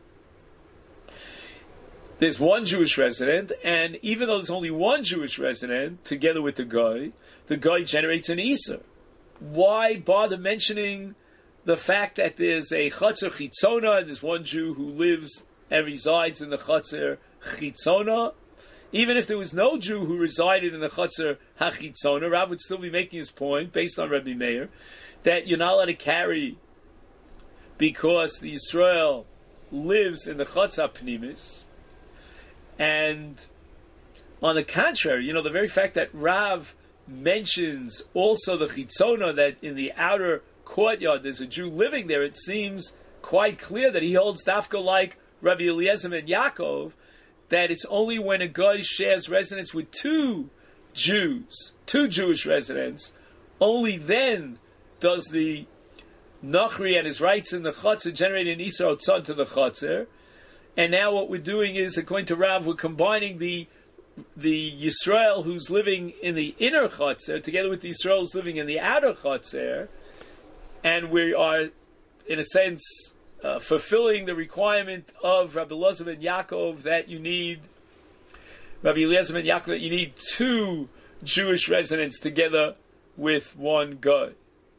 there's one Jewish resident, and even though there's only one Jewish resident, together with the guy, the guy generates an Isser. Why bother mentioning the fact that there's a Chatzar Chitzona, and there's one Jew who lives and resides in the Chatzar Chitzona? Even if there was no Jew who resided in the Chatzar HaChitzona, Rav would still be making his point, based on Rabbi Meir, that you're not allowed to carry because the Yisrael lives in the Chatzar Pnimis. And on the contrary, you know, the very fact that Rav mentions also the Chitzona, that in the outer courtyard there's a Jew living there, it seems quite clear that he holds dafka like Rabbi Eliezer and Yaakov, that it's only when a guy shares residence with two Jews, two Jewish residents, only then does the Nachri and his rights in the Chatzar generate an Isar Otzon to the Chatzar. And now what we're doing is, according to Rav, we're combining the the Yisrael who's living in the inner Chatzar together with the Yisrael who's living in the outer Chatzar, and we are, in a sense, uh, fulfilling the requirement of Rabbi Eliezer ben Yaakov that you need, Rabbi Eliezer ben Yaakov, that you need two Jewish residents together with one guy.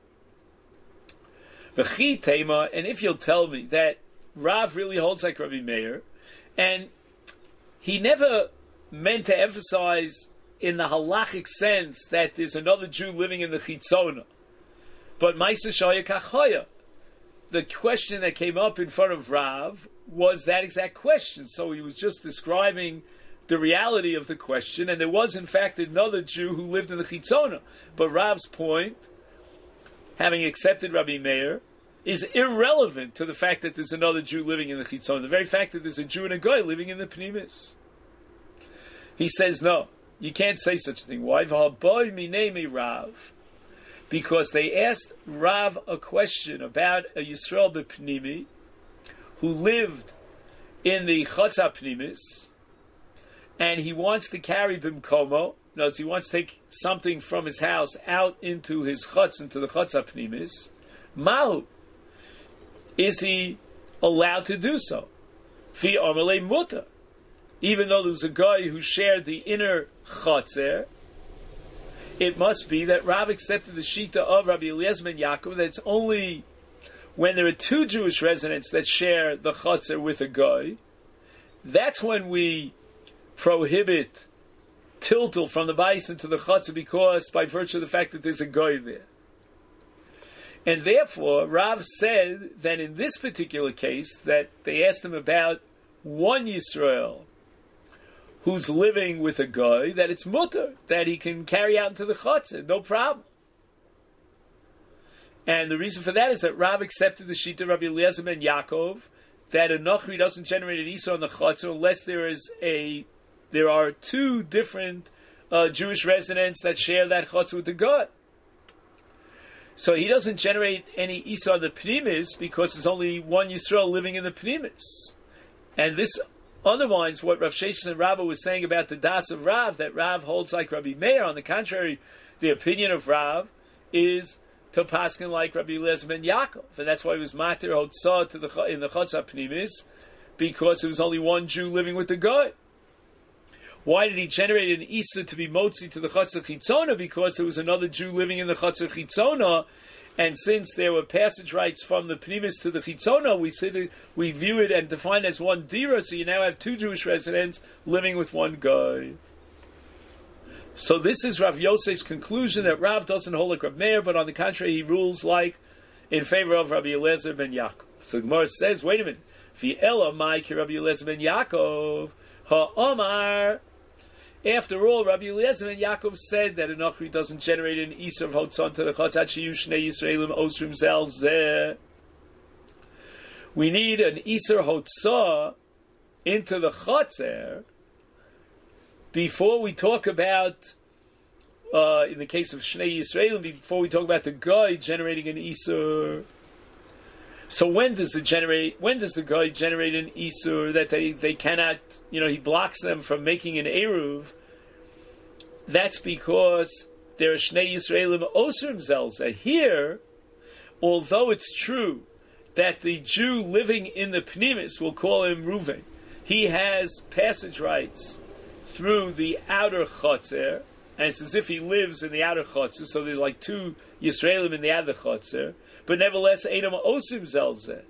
V'chi tema, and if you'll tell me that Rav really holds like Rabbi Meir, and he never meant to emphasize in the halachic sense that there's another Jew living in the Chitzona, but Maisa Shaya Kachoya, the question that came up in front of Rav was that exact question. So he was just describing the reality of the question, and there was in fact another Jew who lived in the Chitzona. But Rav's point, having accepted Rabbi Meir, is irrelevant to the fact that there's another Jew living in the Chitzona. The very fact that there's a Jew and a guy living in the Pnimis. He says, no, you can't say such a thing. Why? Rav. Because they asked Rav a question about a Yisrael b'Pnimi who lived in the Chatzar Pnimis, and he wants to carry b'mkomo. No, he wants to take something from his house out into his chutz, into the Chatzar Pnimis. Mahu. Is he allowed to do so? Fi amalei muta. Even though there's a guy who shared the inner Chatzar, it must be that Rav accepted the Shita of Rabbi Eliezer ben Yaakov, that it's only when there are two Jewish residents that share the Chatzar with a guy, that's when we prohibit tiltul from the bais into the Chatzar, because by virtue of the fact that there's a guy there. And therefore, Rav said that in this particular case, that they asked him about one Yisrael who's living with a guy, that it's mutter, that he can carry out into the Chatzar, no problem. And the reason for that is that Rav accepted the Shita of Rabbi Eliezer ben Yaakov, that a Nachri doesn't generate an Isar on the Chatzar unless there is a, there are two different uh, Jewish residents that share that Chatzar with the guy. So he doesn't generate any Isar on the Pnimis because there's only one Yisrael living in the Pnimis. And this undermines what Rav Sheshes and Rabbah was saying about the Das of Rav, that Rav holds like Rabbi Meir. On the contrary, the opinion of Rav is to paskin like Rabbi Eliezer ben Yaakov, and that's why he was matir hotzah to the in the Chatzar Pnimis, because there was only one Jew living with the guy. Why did he generate an Isa to be Motzi to the Chatzar Chitzona? Because there was another Jew living in the Chatzar Chitzona, and since there were passage rights from the Pnimis to the Chitzona, we said we view it and define it as one Dira, so you now have two Jewish residents living with one guy. So this is Rav Yosef's conclusion that Rav doesn't hold like Rav Meir, but on the contrary, he rules like in favor of Rabbi Eliezer ben Yaakov. So the Gemara says, wait a minute, V'ela mai ki Rabbi Eliezer ben Yaakov ha'omar. After all, Rabbi Eliezer ben Yaakov said that an Achri doesn't generate an Isur of Hotzon to the Chatzat Shiyu Shnei Yisraelim Osrim Zel Zeh. We need an Isur Hotzah into the Chatzer before we talk about, uh, in the case of Shnei Yisraelim, before we talk about the guy generating an Isur. So when does the generate? When does the guy generate an Isur that they, they cannot, you know, he blocks them from making an Eruv? That's because there are Shnei Yisraelim Osrim Zelzeh. Here, although it's true that the Jew living in the Pnimis, we'll call him Reuven, he has passage rights through the outer Chotzer, and it's as if he lives in the outer Chotzer, so there's like two Yisraelim in the outer Chotzer. But nevertheless, Edom Osim Zelzeh.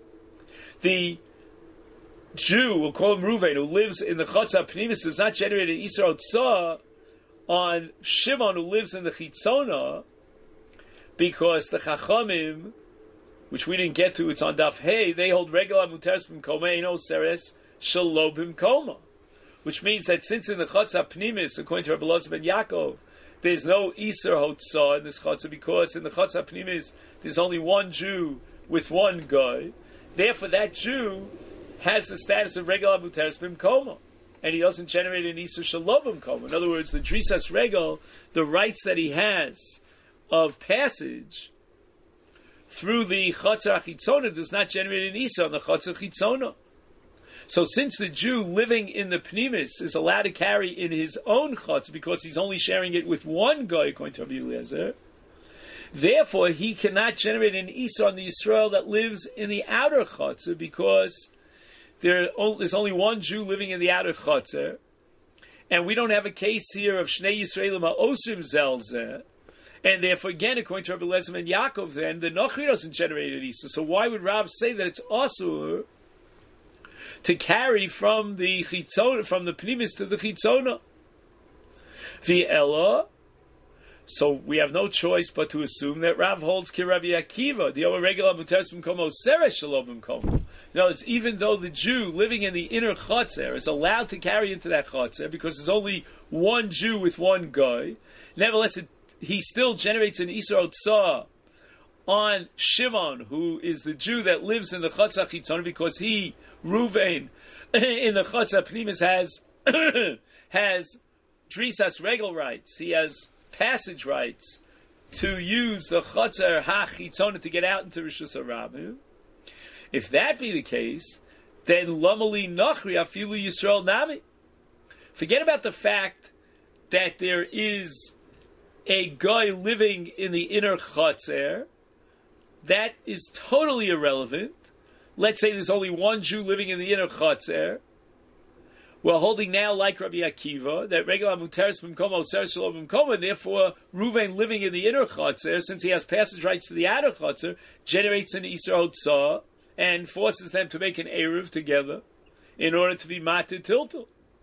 The Jew, we'll call him Reuven, who lives in the Chatzah Pnimis, does not generate an Isur Hotzah on Shimon, who lives in the Chitzona, because the Chachamim, which we didn't get to, it's on Daf Hey, they hold regular Muteres B'Mkoma Eino Seres Shelo B'Mkoma, which means that since in the Chatzah Pnimis, according to Rabbi Eliezer ben Yaakov, there's no Isur Hotzah in this Chatzah, because in the Chatzah Pnimis, there's only one Jew with one guy. Therefore, that Jew has the status of regular Muteres B'Mkoma, and he doesn't generate an Isur Shelo B'Mkoma. In other words, the Drisas Regel, the rights that he has of passage through the Chatzar Chitzona, does not generate an Isur on the Chatzar Chitzona. So since the Jew living in the Pnimis is allowed to carry in his own Chatzar, because he's only sharing it with one guy, according to Rabbi Eliezer, therefore he cannot generate an Isur on the Yisrael that lives in the outer Chatzar, because there is only one Jew living in the outer Chatzar, and we don't have a case here of Shnei Yisraelim Ha'osrim Zelzeh, and therefore, again, according to Rabbi Eliezer ben Yaakov, then the Nochri doesn't generate an Isur. So why would Rav say that it's Asur to carry from the Chitzona, from the Pnimis to the Chitzona? The Ella. So we have no choice but to assume that Rav holds ki Rabbi Akiva, the other regular Muteres B'Mkoma Seres Shelo B'Mkoma. No, it's even though the Jew living in the inner Chatzar is allowed to carry into that Chatzar, because there's only one Jew with one guy, nevertheless it, he still generates an Isur Hotzah on Shimon, who is the Jew that lives in the Chatzar Chitzona, because he, Reuven, in the Chatzar Pnimis has has Drisas Regel rights. He has passage rights to use the Chatzar HaChitzona to get out into Rishus HaRabim. If that be the case, then Lamali Nachri Afilu Yisrael Nami. Forget about the fact that there is a guy living in the inner Chatzar. That is totally irrelevant. Let's say there's only one Jew living in the inner Chatzar. We're holding now, like Rabbi Akiva, that regular Muteres B'Mkoma Seres Shelo B'Mkoma, and therefore Reuven living in the inner Chatzar, since he has passage rights to the outer Chatzar, generates an Isur Hotzah and forces them to make an Eruv together in order to be Matir Tiltul.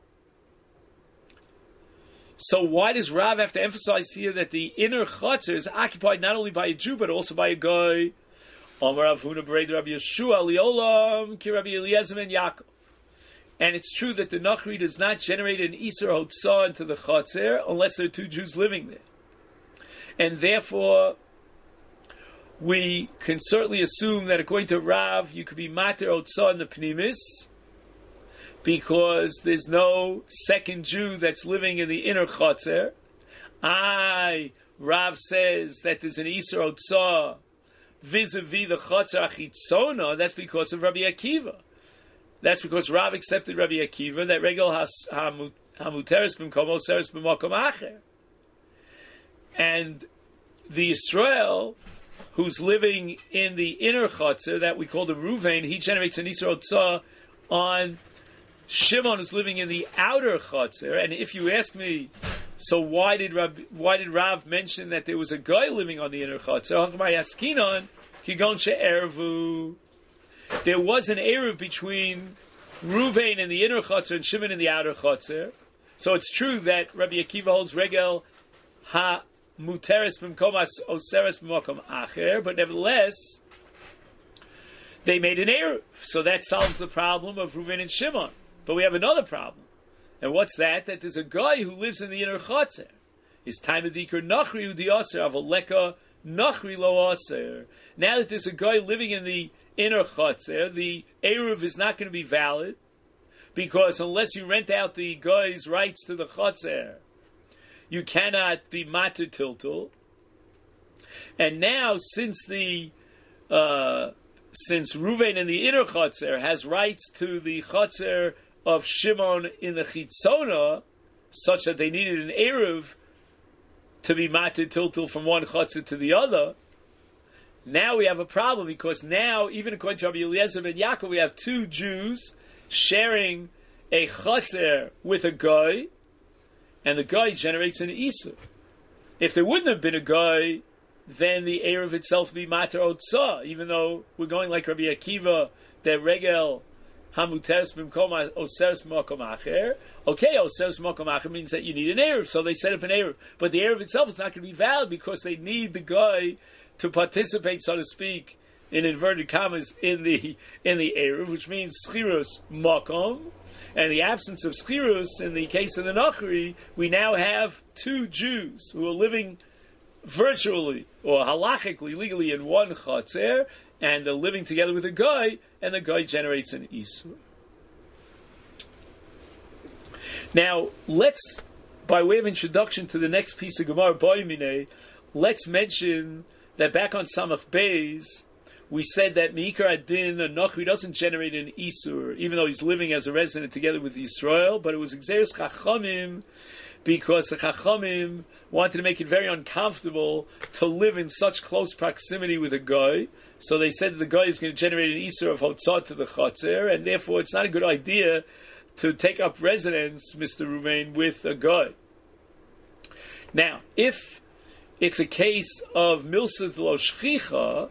So why does Rav have to emphasize here that the inner Chatzar is occupied not only by a Jew, but also by a guy? Amar Rav Huna B'Rei Rabbi Yeshua Liolam Ki Rabbi Eliezer ben Yaakov. And it's true that the Nachri does not generate an Isur Hotzah into the Chatzar unless there are two Jews living there. And therefore, we can certainly assume that according to Rav, you could be Matir Hotzah in the Pnimis, because there's no second Jew that's living in the inner Chatzar. I, Rav says that there's an Isur Hotzah vis-a-vis the Chatzar Chitzona. That's because of Rabbi Akiva. That's because Rav accepted Rabbi Akiva that regel hamuteres b'mkomo seres b'makom acher, and the Yisrael who's living in the inner Chatzar that we call the Reuven, he generates an Isur Hotzah on Shimon who's living in the outer Chotzer. And if you ask me, so why did Rav, why did Rav mention that there was a guy living on the inner Chotzer? There was an Eruv between Ruvain in the inner Chotzer and Shimon in the outer Chotzer. So it's true that Rabbi Akiva holds Regel ha muteres b'mkomas oseres b'makom acher, but nevertheless, they made an Eruv. So that solves the problem of Ruvain and Shimon. But we have another problem. And what's that? That there's a guy who lives in the inner Chotzer. His time of Dikr Nachri Udi Aser, Avaleka Nachri Lo Aser. Now that there's a guy living in the inner Chotzer, the Eruv is not going to be valid, because unless you rent out the guy's rights to the Chotzer, you cannot be mater tiltul. And now, since the uh, since Ruvain in the inner Chotzer has rights to the Chotzer of Shimon in the Chitzona, such that they needed an Eruv to be mater tiltul from one Chotzer to the other, now we have a problem, because now, even according to Rabbi Eliezer ben Yaakov, we have two Jews sharing a Chotzer with a guy, and the guy generates an Isur. If there wouldn't have been a guy, then the Eruv itself would be Mater Otzah, even though we're going like Rabbi Akiva, that Regel Hamuteres B'mkom Oseres Makom Acher. Okay, Oseres Makom Acher means that you need an Eruv, so they set up an Eruv. But the Eruv itself is not going to be valid, because they need the guy to participate, so to speak, in inverted commas, in the in the Eruv, which means Schirus Makom. And the absence of Schirus, in the case of the Nachri, we now have two Jews who are living virtually, or halachically, legally, in one Chotzer, and they're living together with a guy, and the guy generates an Isur. Now, let's, by way of introduction to the next piece of Gemara, Boimine, let's mention that back on Samach Beis, we said that Meikar Adin, a Nachri, doesn't generate an Isur, even though he's living as a resident together with Yisrael, but it was Xeris Chachamim, because the Chachamim wanted to make it very uncomfortable to live in such close proximity with a guy. So they said that the guy is going to generate an Isur of Hotzah to the Chotzer, and therefore it's not a good idea to take up residence, Mister Ruvain, with a guy. Now, if it's a case of Milsad Lo Shchicha,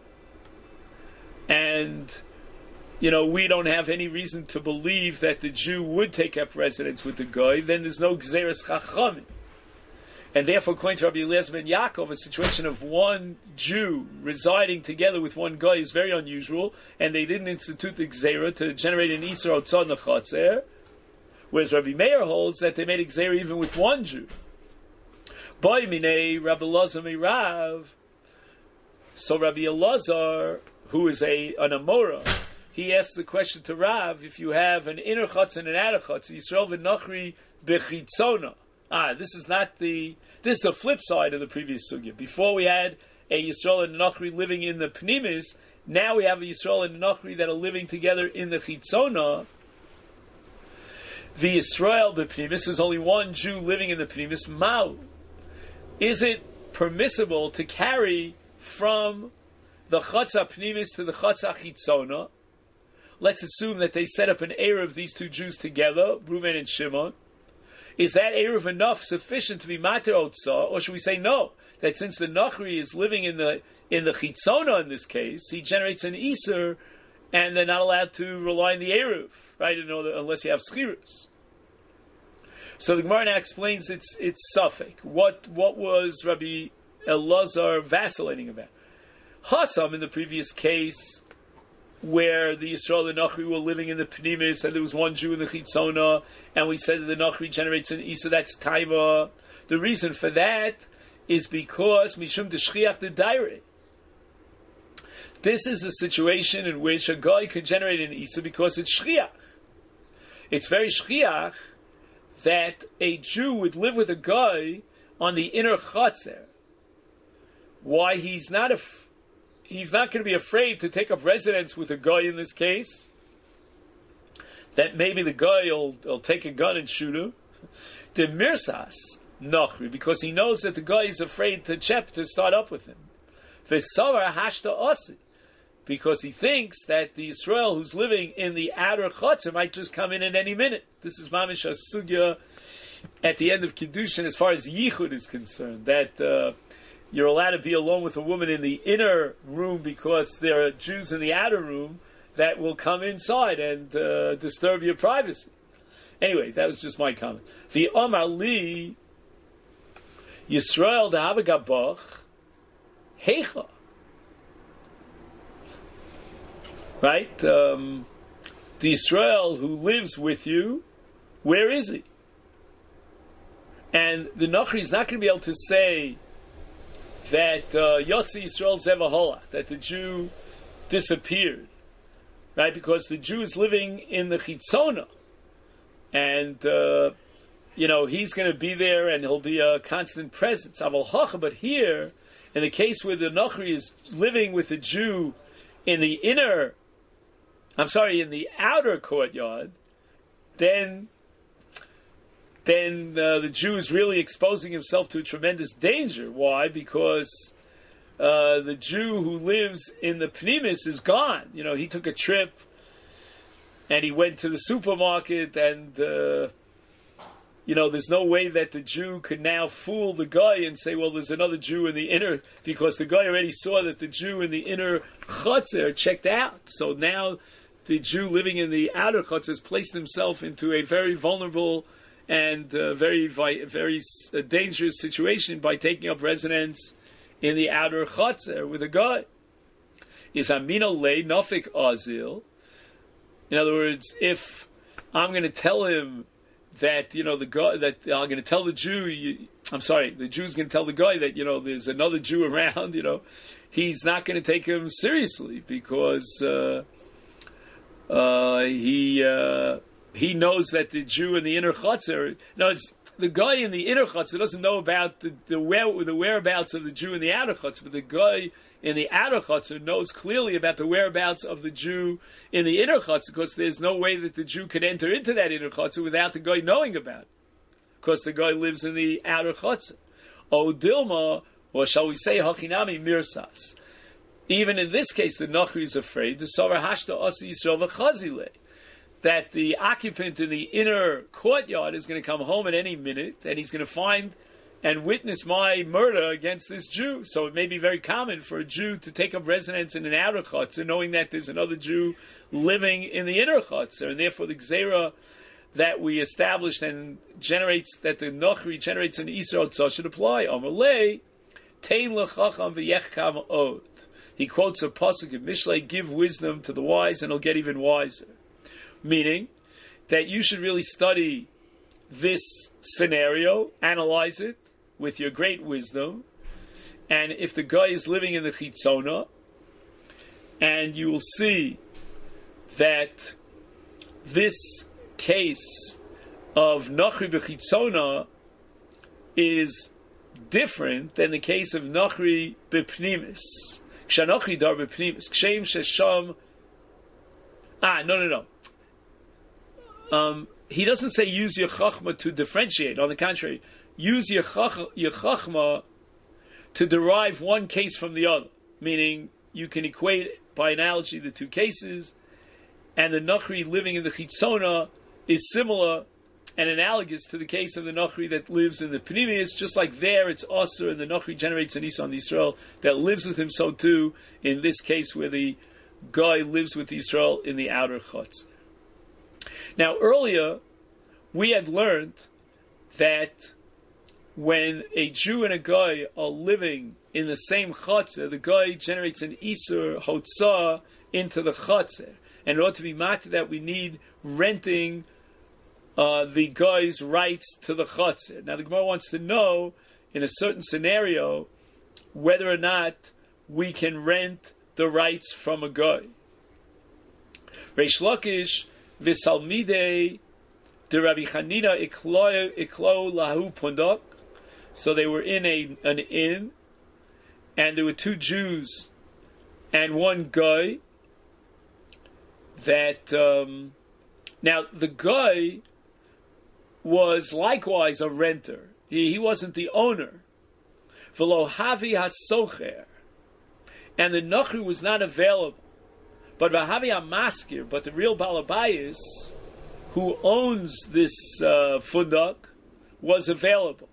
and, you know, we don't have any reason to believe that the Jew would take up residence with the guy, then there's no Gzeres Chachamim. And therefore, according to Rabbi Eliezer ben Yaakov, a situation of one Jew residing together with one guy is very unusual, and they didn't institute the Gzera to generate an Isur Otzah in the Chotzer, whereas Rabbi Meir holds that they made a Gzera even with one Jew. Boy minei Rabbi Elazar Mirav. So Rabbi Elazar, who is a an Amora, he asks the question to Rav: if you have an inner chutz and an outer chutz, Yisrael v'Nachri bechitzona. Ah, this is not the this is the flip side of the previous sugya. Before we had a Yisrael and Nachri living in the Pnimis. Now we have a Yisrael and Nachri that are living together in the Chitzona. The Yisrael, the Pnimis, is only one Jew living in the Pnimis. Mao. Is it permissible to carry from the Chatzah Pnimis to the Chatzah Chitzona? Let's assume that they set up an Eruv of these two Jews together, Reuven and Shimon. Is that Eruv enough, sufficient to be Mater Otzah? Or should we say no, that since the Nachri is living in the in the Chitzona in this case, he generates an Isur, and they're not allowed to rely on the Eruv, right? Unless you have Schirus. So the Gemara now explains its its suffix. What what was Rabbi Elazar vacillating about? Hassam, in the previous case, where the Yisrael and the Nachri were living in the Pnimis, and there was one Jew in the Chitzona, and we said that the Nachri generates an Isa, that's Taima. The reason for that is because Mishum Deshchiach the Daire. This is a situation in which a guy could generate an Isa because it's Shchiach. It's very Shchiach that a Jew would live with a guy on the inner Chatzer. Why? He's not a... He's not going to be afraid to take up residence with a guy in this case. That maybe the guy will, will take a gun and shoot him. The Mirsas Nachri, because he knows that the guy is afraid to chep to start up with him. Vesara Hashta Osi. because he thinks that the Yisrael who's living in the outer chutzner might just come in at any minute. This is mamish sugya at the end of Kiddushin as far as Yichud is concerned, that uh, you're allowed to be alone with a woman in the inner room because there are Jews in the outer room that will come inside and uh, disturb your privacy. Anyway, that was just my comment. The Omar Li Yisrael Dahavagabach Heicha. Right? Um, the Israel who lives with you, where is he? And the Nachri is not going to be able to say that Yotzi Yisrael Zevaholach, that the Jew disappeared, right? Because the Jew is living in the Chitzona, and uh, you know he's going to be there, and he'll be a constant presence. But here, in the case where the Nachri is living with the Jew in the inner, I'm sorry, in the outer courtyard, then. then uh, the Jew is really exposing himself to a tremendous danger. Why? Because uh, the Jew who lives in the Pnimis is gone. You know, he took a trip and he went to the supermarket, and uh, you know, there's no way that the Jew could now fool the guy and say, well, there's another Jew in the inner, because the guy already saw that the Jew in the inner chutzner checked out. So now the Jew living in the outer chutzner has placed himself into a very vulnerable and uh, very, very uh, dangerous situation by taking up residence in the outer chutzner with a guy. Is amino lei nafik azil? In other words, if I'm going to tell him that, you know, the guy, that I'm going to tell the Jew, you, I'm sorry, the Jew's going to tell the guy that, you know, there's another Jew around, you know, he's not going to take him seriously because uh, uh, he. Uh, He knows that the Jew in the inner chutzner, no, it's the guy in the inner chutzner doesn't know about the the, where, the whereabouts of the Jew in the outer chutzner, but the guy in the outer chutzner knows clearly about the whereabouts of the Jew in the inner chutzner, because there's no way that the Jew could enter into that inner chutzner without the guy knowing about it, because the guy lives in the outer chutzner. O Dilma, or shall we say Hachinami Mirsas. Even in this case, the Nachri is afraid, the Savar Hashta Asi Yisrael V'chazile, that the occupant in the inner courtyard is going to come home at any minute, and he's going to find and witness my murder against this Jew. So it may be very common for a Jew to take up residence in an outer chutzner, knowing that there's another Jew living in the inner chutzner, and therefore the gzeira that we established and generates, that the Nachri generates an Yisrael Tzah should apply. Amalei, Tein l'chacham v'yechkam od. He quotes a pasuk in Mishlei, give wisdom to the wise and he'll get even wiser. Meaning that you should really study this scenario, analyze it with your great wisdom, and if the guy is living in the Chitzona, and you will see that this case of Nachri b'Chitzona is different than the case of Nachri b'Pnimis. Kshanachri dar b'Pnimis. Kshem shesham. Ah, no, no, no. Um, he doesn't say use your chachma to differentiate. On the contrary, use your, chach- your chachma to derive one case from the other. Meaning, you can equate by analogy the two cases, and the Nachri living in the Chitzona is similar and analogous to the case of the Nachri that lives in the Pnimius. Just like there, it's Asur, and the Nachri generates an Isa on the Yisrael that lives with him. So too, in this case, where the guy lives with the Yisrael in the outer chutz. Now, earlier, we had learned that when a Jew and a guy are living in the same chutzner, the guy generates an Isur Hotzah into the chutzner. And in order to be matter that, we need renting uh, the guy's rights to the chutzner. Now, the Gemara wants to know, in a certain scenario, whether or not we can rent the rights from a guy. Reish Lakish V'salmidei de Rabbi Chanina iklo iklo lahu pundak. So they were in a an inn, and there were two Jews and one guy. That um, now the guy was likewise a renter. He he wasn't the owner. V'lo havi hasocher, and the Nachri was not available But Vahavi Amaskir, but the real Balabayis, who owns this uh, fundak, was available.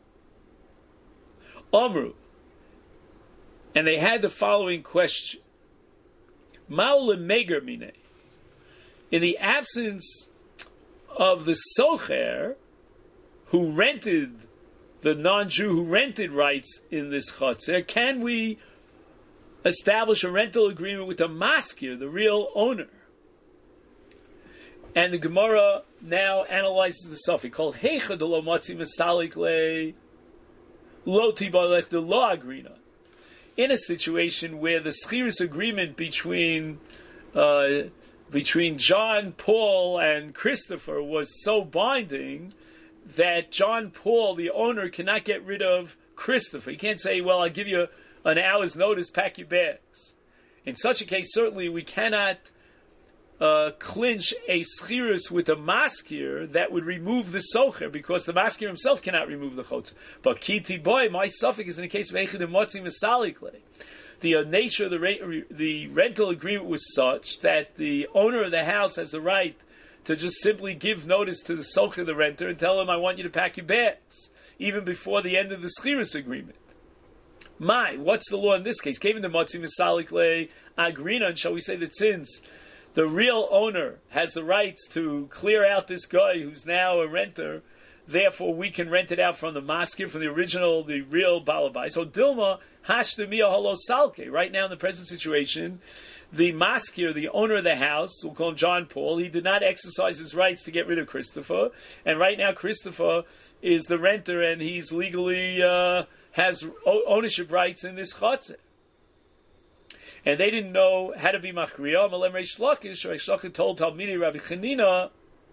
Omru. And they had the following question. Ma'ul meger mine. In the absence of the socher, who rented, the non-Jew who rented rights in this chotzer, can we establish a rental agreement with the maskir, the real owner? And the Gemara now analyzes the suffix called Heicha de lo matzi masalik le lo tibalech de lo agrina. In a situation where the schirus agreement between uh, between John, Paul, and Christopher was so binding that John Paul, the owner, cannot get rid of Christopher. He can't say, well, I'll give you an hour's notice, pack your bags. In such a case, certainly we cannot uh, clinch a schirus with a maskir that would remove the socher, because the maskir himself cannot remove the chotz. But kiti boy, my suffix is in the case of Eichid Motzi Mesalikle. The uh, nature of the, re- the rental agreement was such that the owner of the house has the right to just simply give notice to the socher, the renter, and tell him, I want you to pack your bags, even before the end of the schirus agreement. My, what's the law in this case? Given the Motzi Mesalikle Agrina, and shall we say that since the real owner has the rights to clear out this guy who's now a renter, therefore we can rent it out from the maskir, from the original, the real balabai. So Dilma hashtemiya holo salke. Right now in the present situation, the maskir, the owner of the house, we'll call him John Paul, he did not exercise his rights to get rid of Christopher, and right now Christopher is the renter, and he's legally uh, has ownership rights in this chotzer. And they didn't know how to be machriya. Malem Reish Lakish, Reish Lakish told Talmidei Rabbi Chanina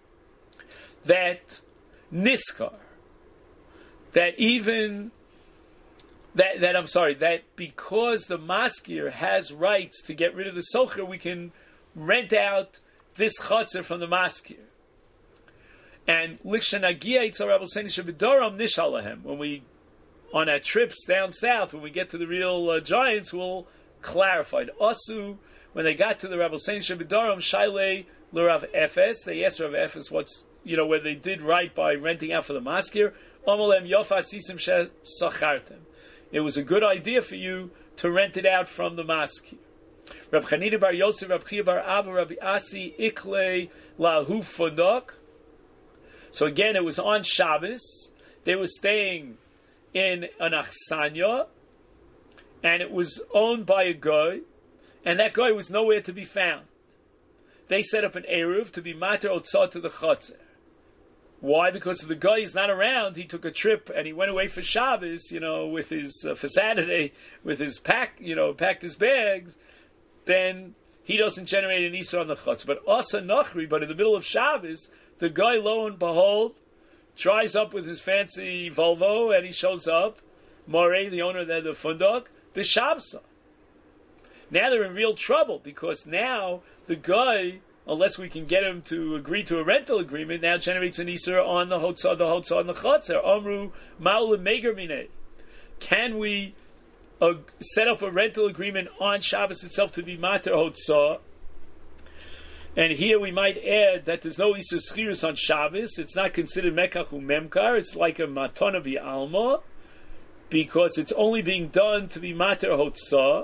that niskar, that even that that I'm sorry, that because the maskir has rights to get rid of the socher, we can rent out this chotzer from the maskir. And likshanagia itzar Rabbi Seini shebidoram nishalahem. When we on our trips down south, when we get to the real uh, giants, we'll clarified. Asu, when they got to the Rabbi Seini shebidoram shailei l'Rav Efes, they asked Rav Efes what's, you know, where they did right by renting out for the maskir. Amalem yofa sisim sachartem. It was a good idea for you to rent it out from the maskir. Rab Chanina bar Yosef, Rab Chia bar Abba, Rabbi Asi ikle lahu fundak. So again, it was on Shabbos. They were staying in an achsanya, and it was owned by a guy, and that guy was nowhere to be found. They set up an eruv to be mater otzah to the chotzer. Why? Because if the guy is not around, he took a trip and he went away for Shabbos, you know, with his uh, for Saturday with his pack, you know, packed his bags. Then he doesn't generate an isur on the chotzer. But asa nachri, but in the middle of Shabbos, the guy, lo and behold, drives up with his fancy Volvo, and he shows up. Morey, the owner of the, the fundak, b'shabsa. Now they're in real trouble, because now the guy, unless we can get him to agree to a rental agreement, now generates an isur on the hotzah, the hotzah, and the chotzer. Amru ma'ul meger minei. Can we uh, set up a rental agreement on Shabbos itself to be mater hotzah? And here we might add that there's no isur schirus on Shabbos. It's not considered mekach umemkar. It's like a matana bi'alma, because it's only being done to be mater hotzah.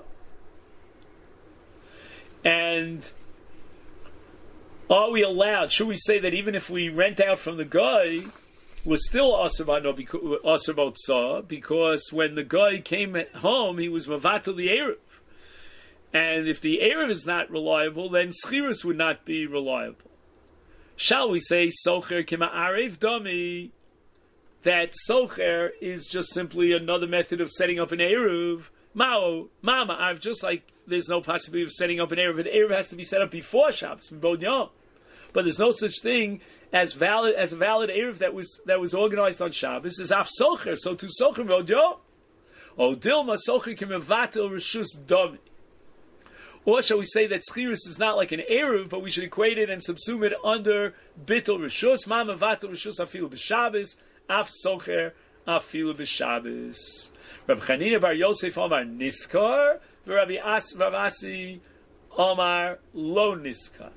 And are we allowed, should we say that even if we rent out from the guy, we're still asur b'hotzah, because when the guy came home, he was mavatal the eruv. And if the eruv is not reliable, then schirus would not be reliable. Shall we say socher kima arev dami, that socher is just simply another method of setting up an eruv? Mao, mama, I've just like there's no possibility of setting up an eruv. An eruv has to be set up before Shabbos in Bod Yom. But there's no such thing as valid as a valid eruv that was that was organized on Shabbos. Is af socher, so to socher Bod Yom. O dilma socher kima vatel reshus dami. Or shall we say that schirus is not like an eruv, but we should equate it and subsume it under bittul reshus, mama vatel reshus afilu b'Shabbos, af socher afilu b'Shabbos. Rabbi Chanina bar Yosef Omar niskar, v'Rabbi Asi Omar lo niskar.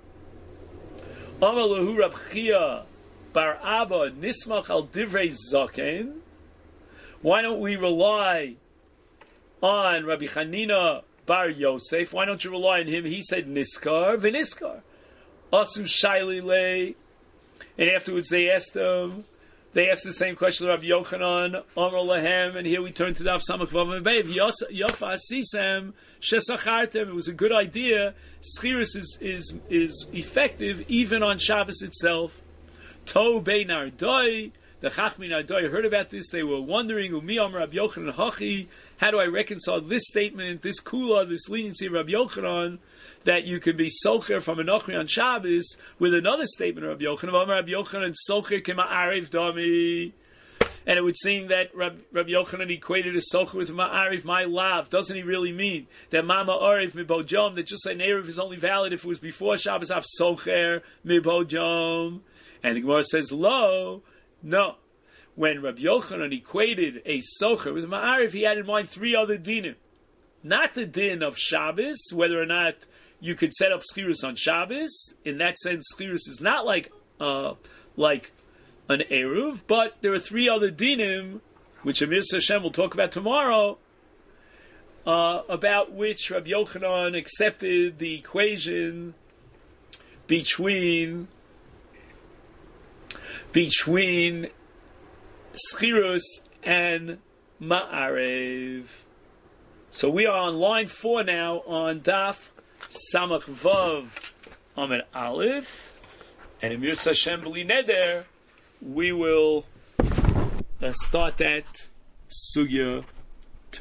Omar lehu Rab Chia bar Abba nismach al divrei zaken. Why don't we rely on Rabbi Chanina bar Yosef? Why don't you rely on him? He said niskar v'niskar. Asu shaili le. And afterwards they asked him, they asked the same question to Rabbi Yochanan, Amar Lahem, and here we turn to Daf Samach Vav Mebev, Yofa Asisem, Shesachartem. It was a good idea. Schiris is, is, is effective even on Shabbos itself. To Bei Nardoi, the Chachmi Nardoi heard about this, they were wondering, Umi Amar Rabbi Yochanan Hachi, how do I reconcile this statement, this kula, this leniency of Rabbi Yochanan, that you could be socher from a Nochri on Shabbos with another statement of Rabbi Yochanan, Amar Rabbi Yochanan socher kema arif dami. And it would seem that Rabbi, Rabbi Yochanan equated a socher with ma'arif, my lav. Doesn't he really mean that mama arif mibojom, that just like an arif is only valid if it was before Shabbos, af socher mibojom? And the Gemara says, lo, no. When Rabbi Yochanan equated a socher with ma'arif, he had in mind three other dinim. Not the din of Shabbos, whether or not you could set up schirus on Shabbos. In that sense, schirus is not like uh, like an eruv, but there are three other dinim, which Amir Hashem will talk about tomorrow, uh, about which Rabbi Yochanan accepted the equation between between schirus and ma'arev. So we are on line four now on Daf Samach Vav Amid Aleph, and in Mir Hashem B'li Neder we will uh, start that sugya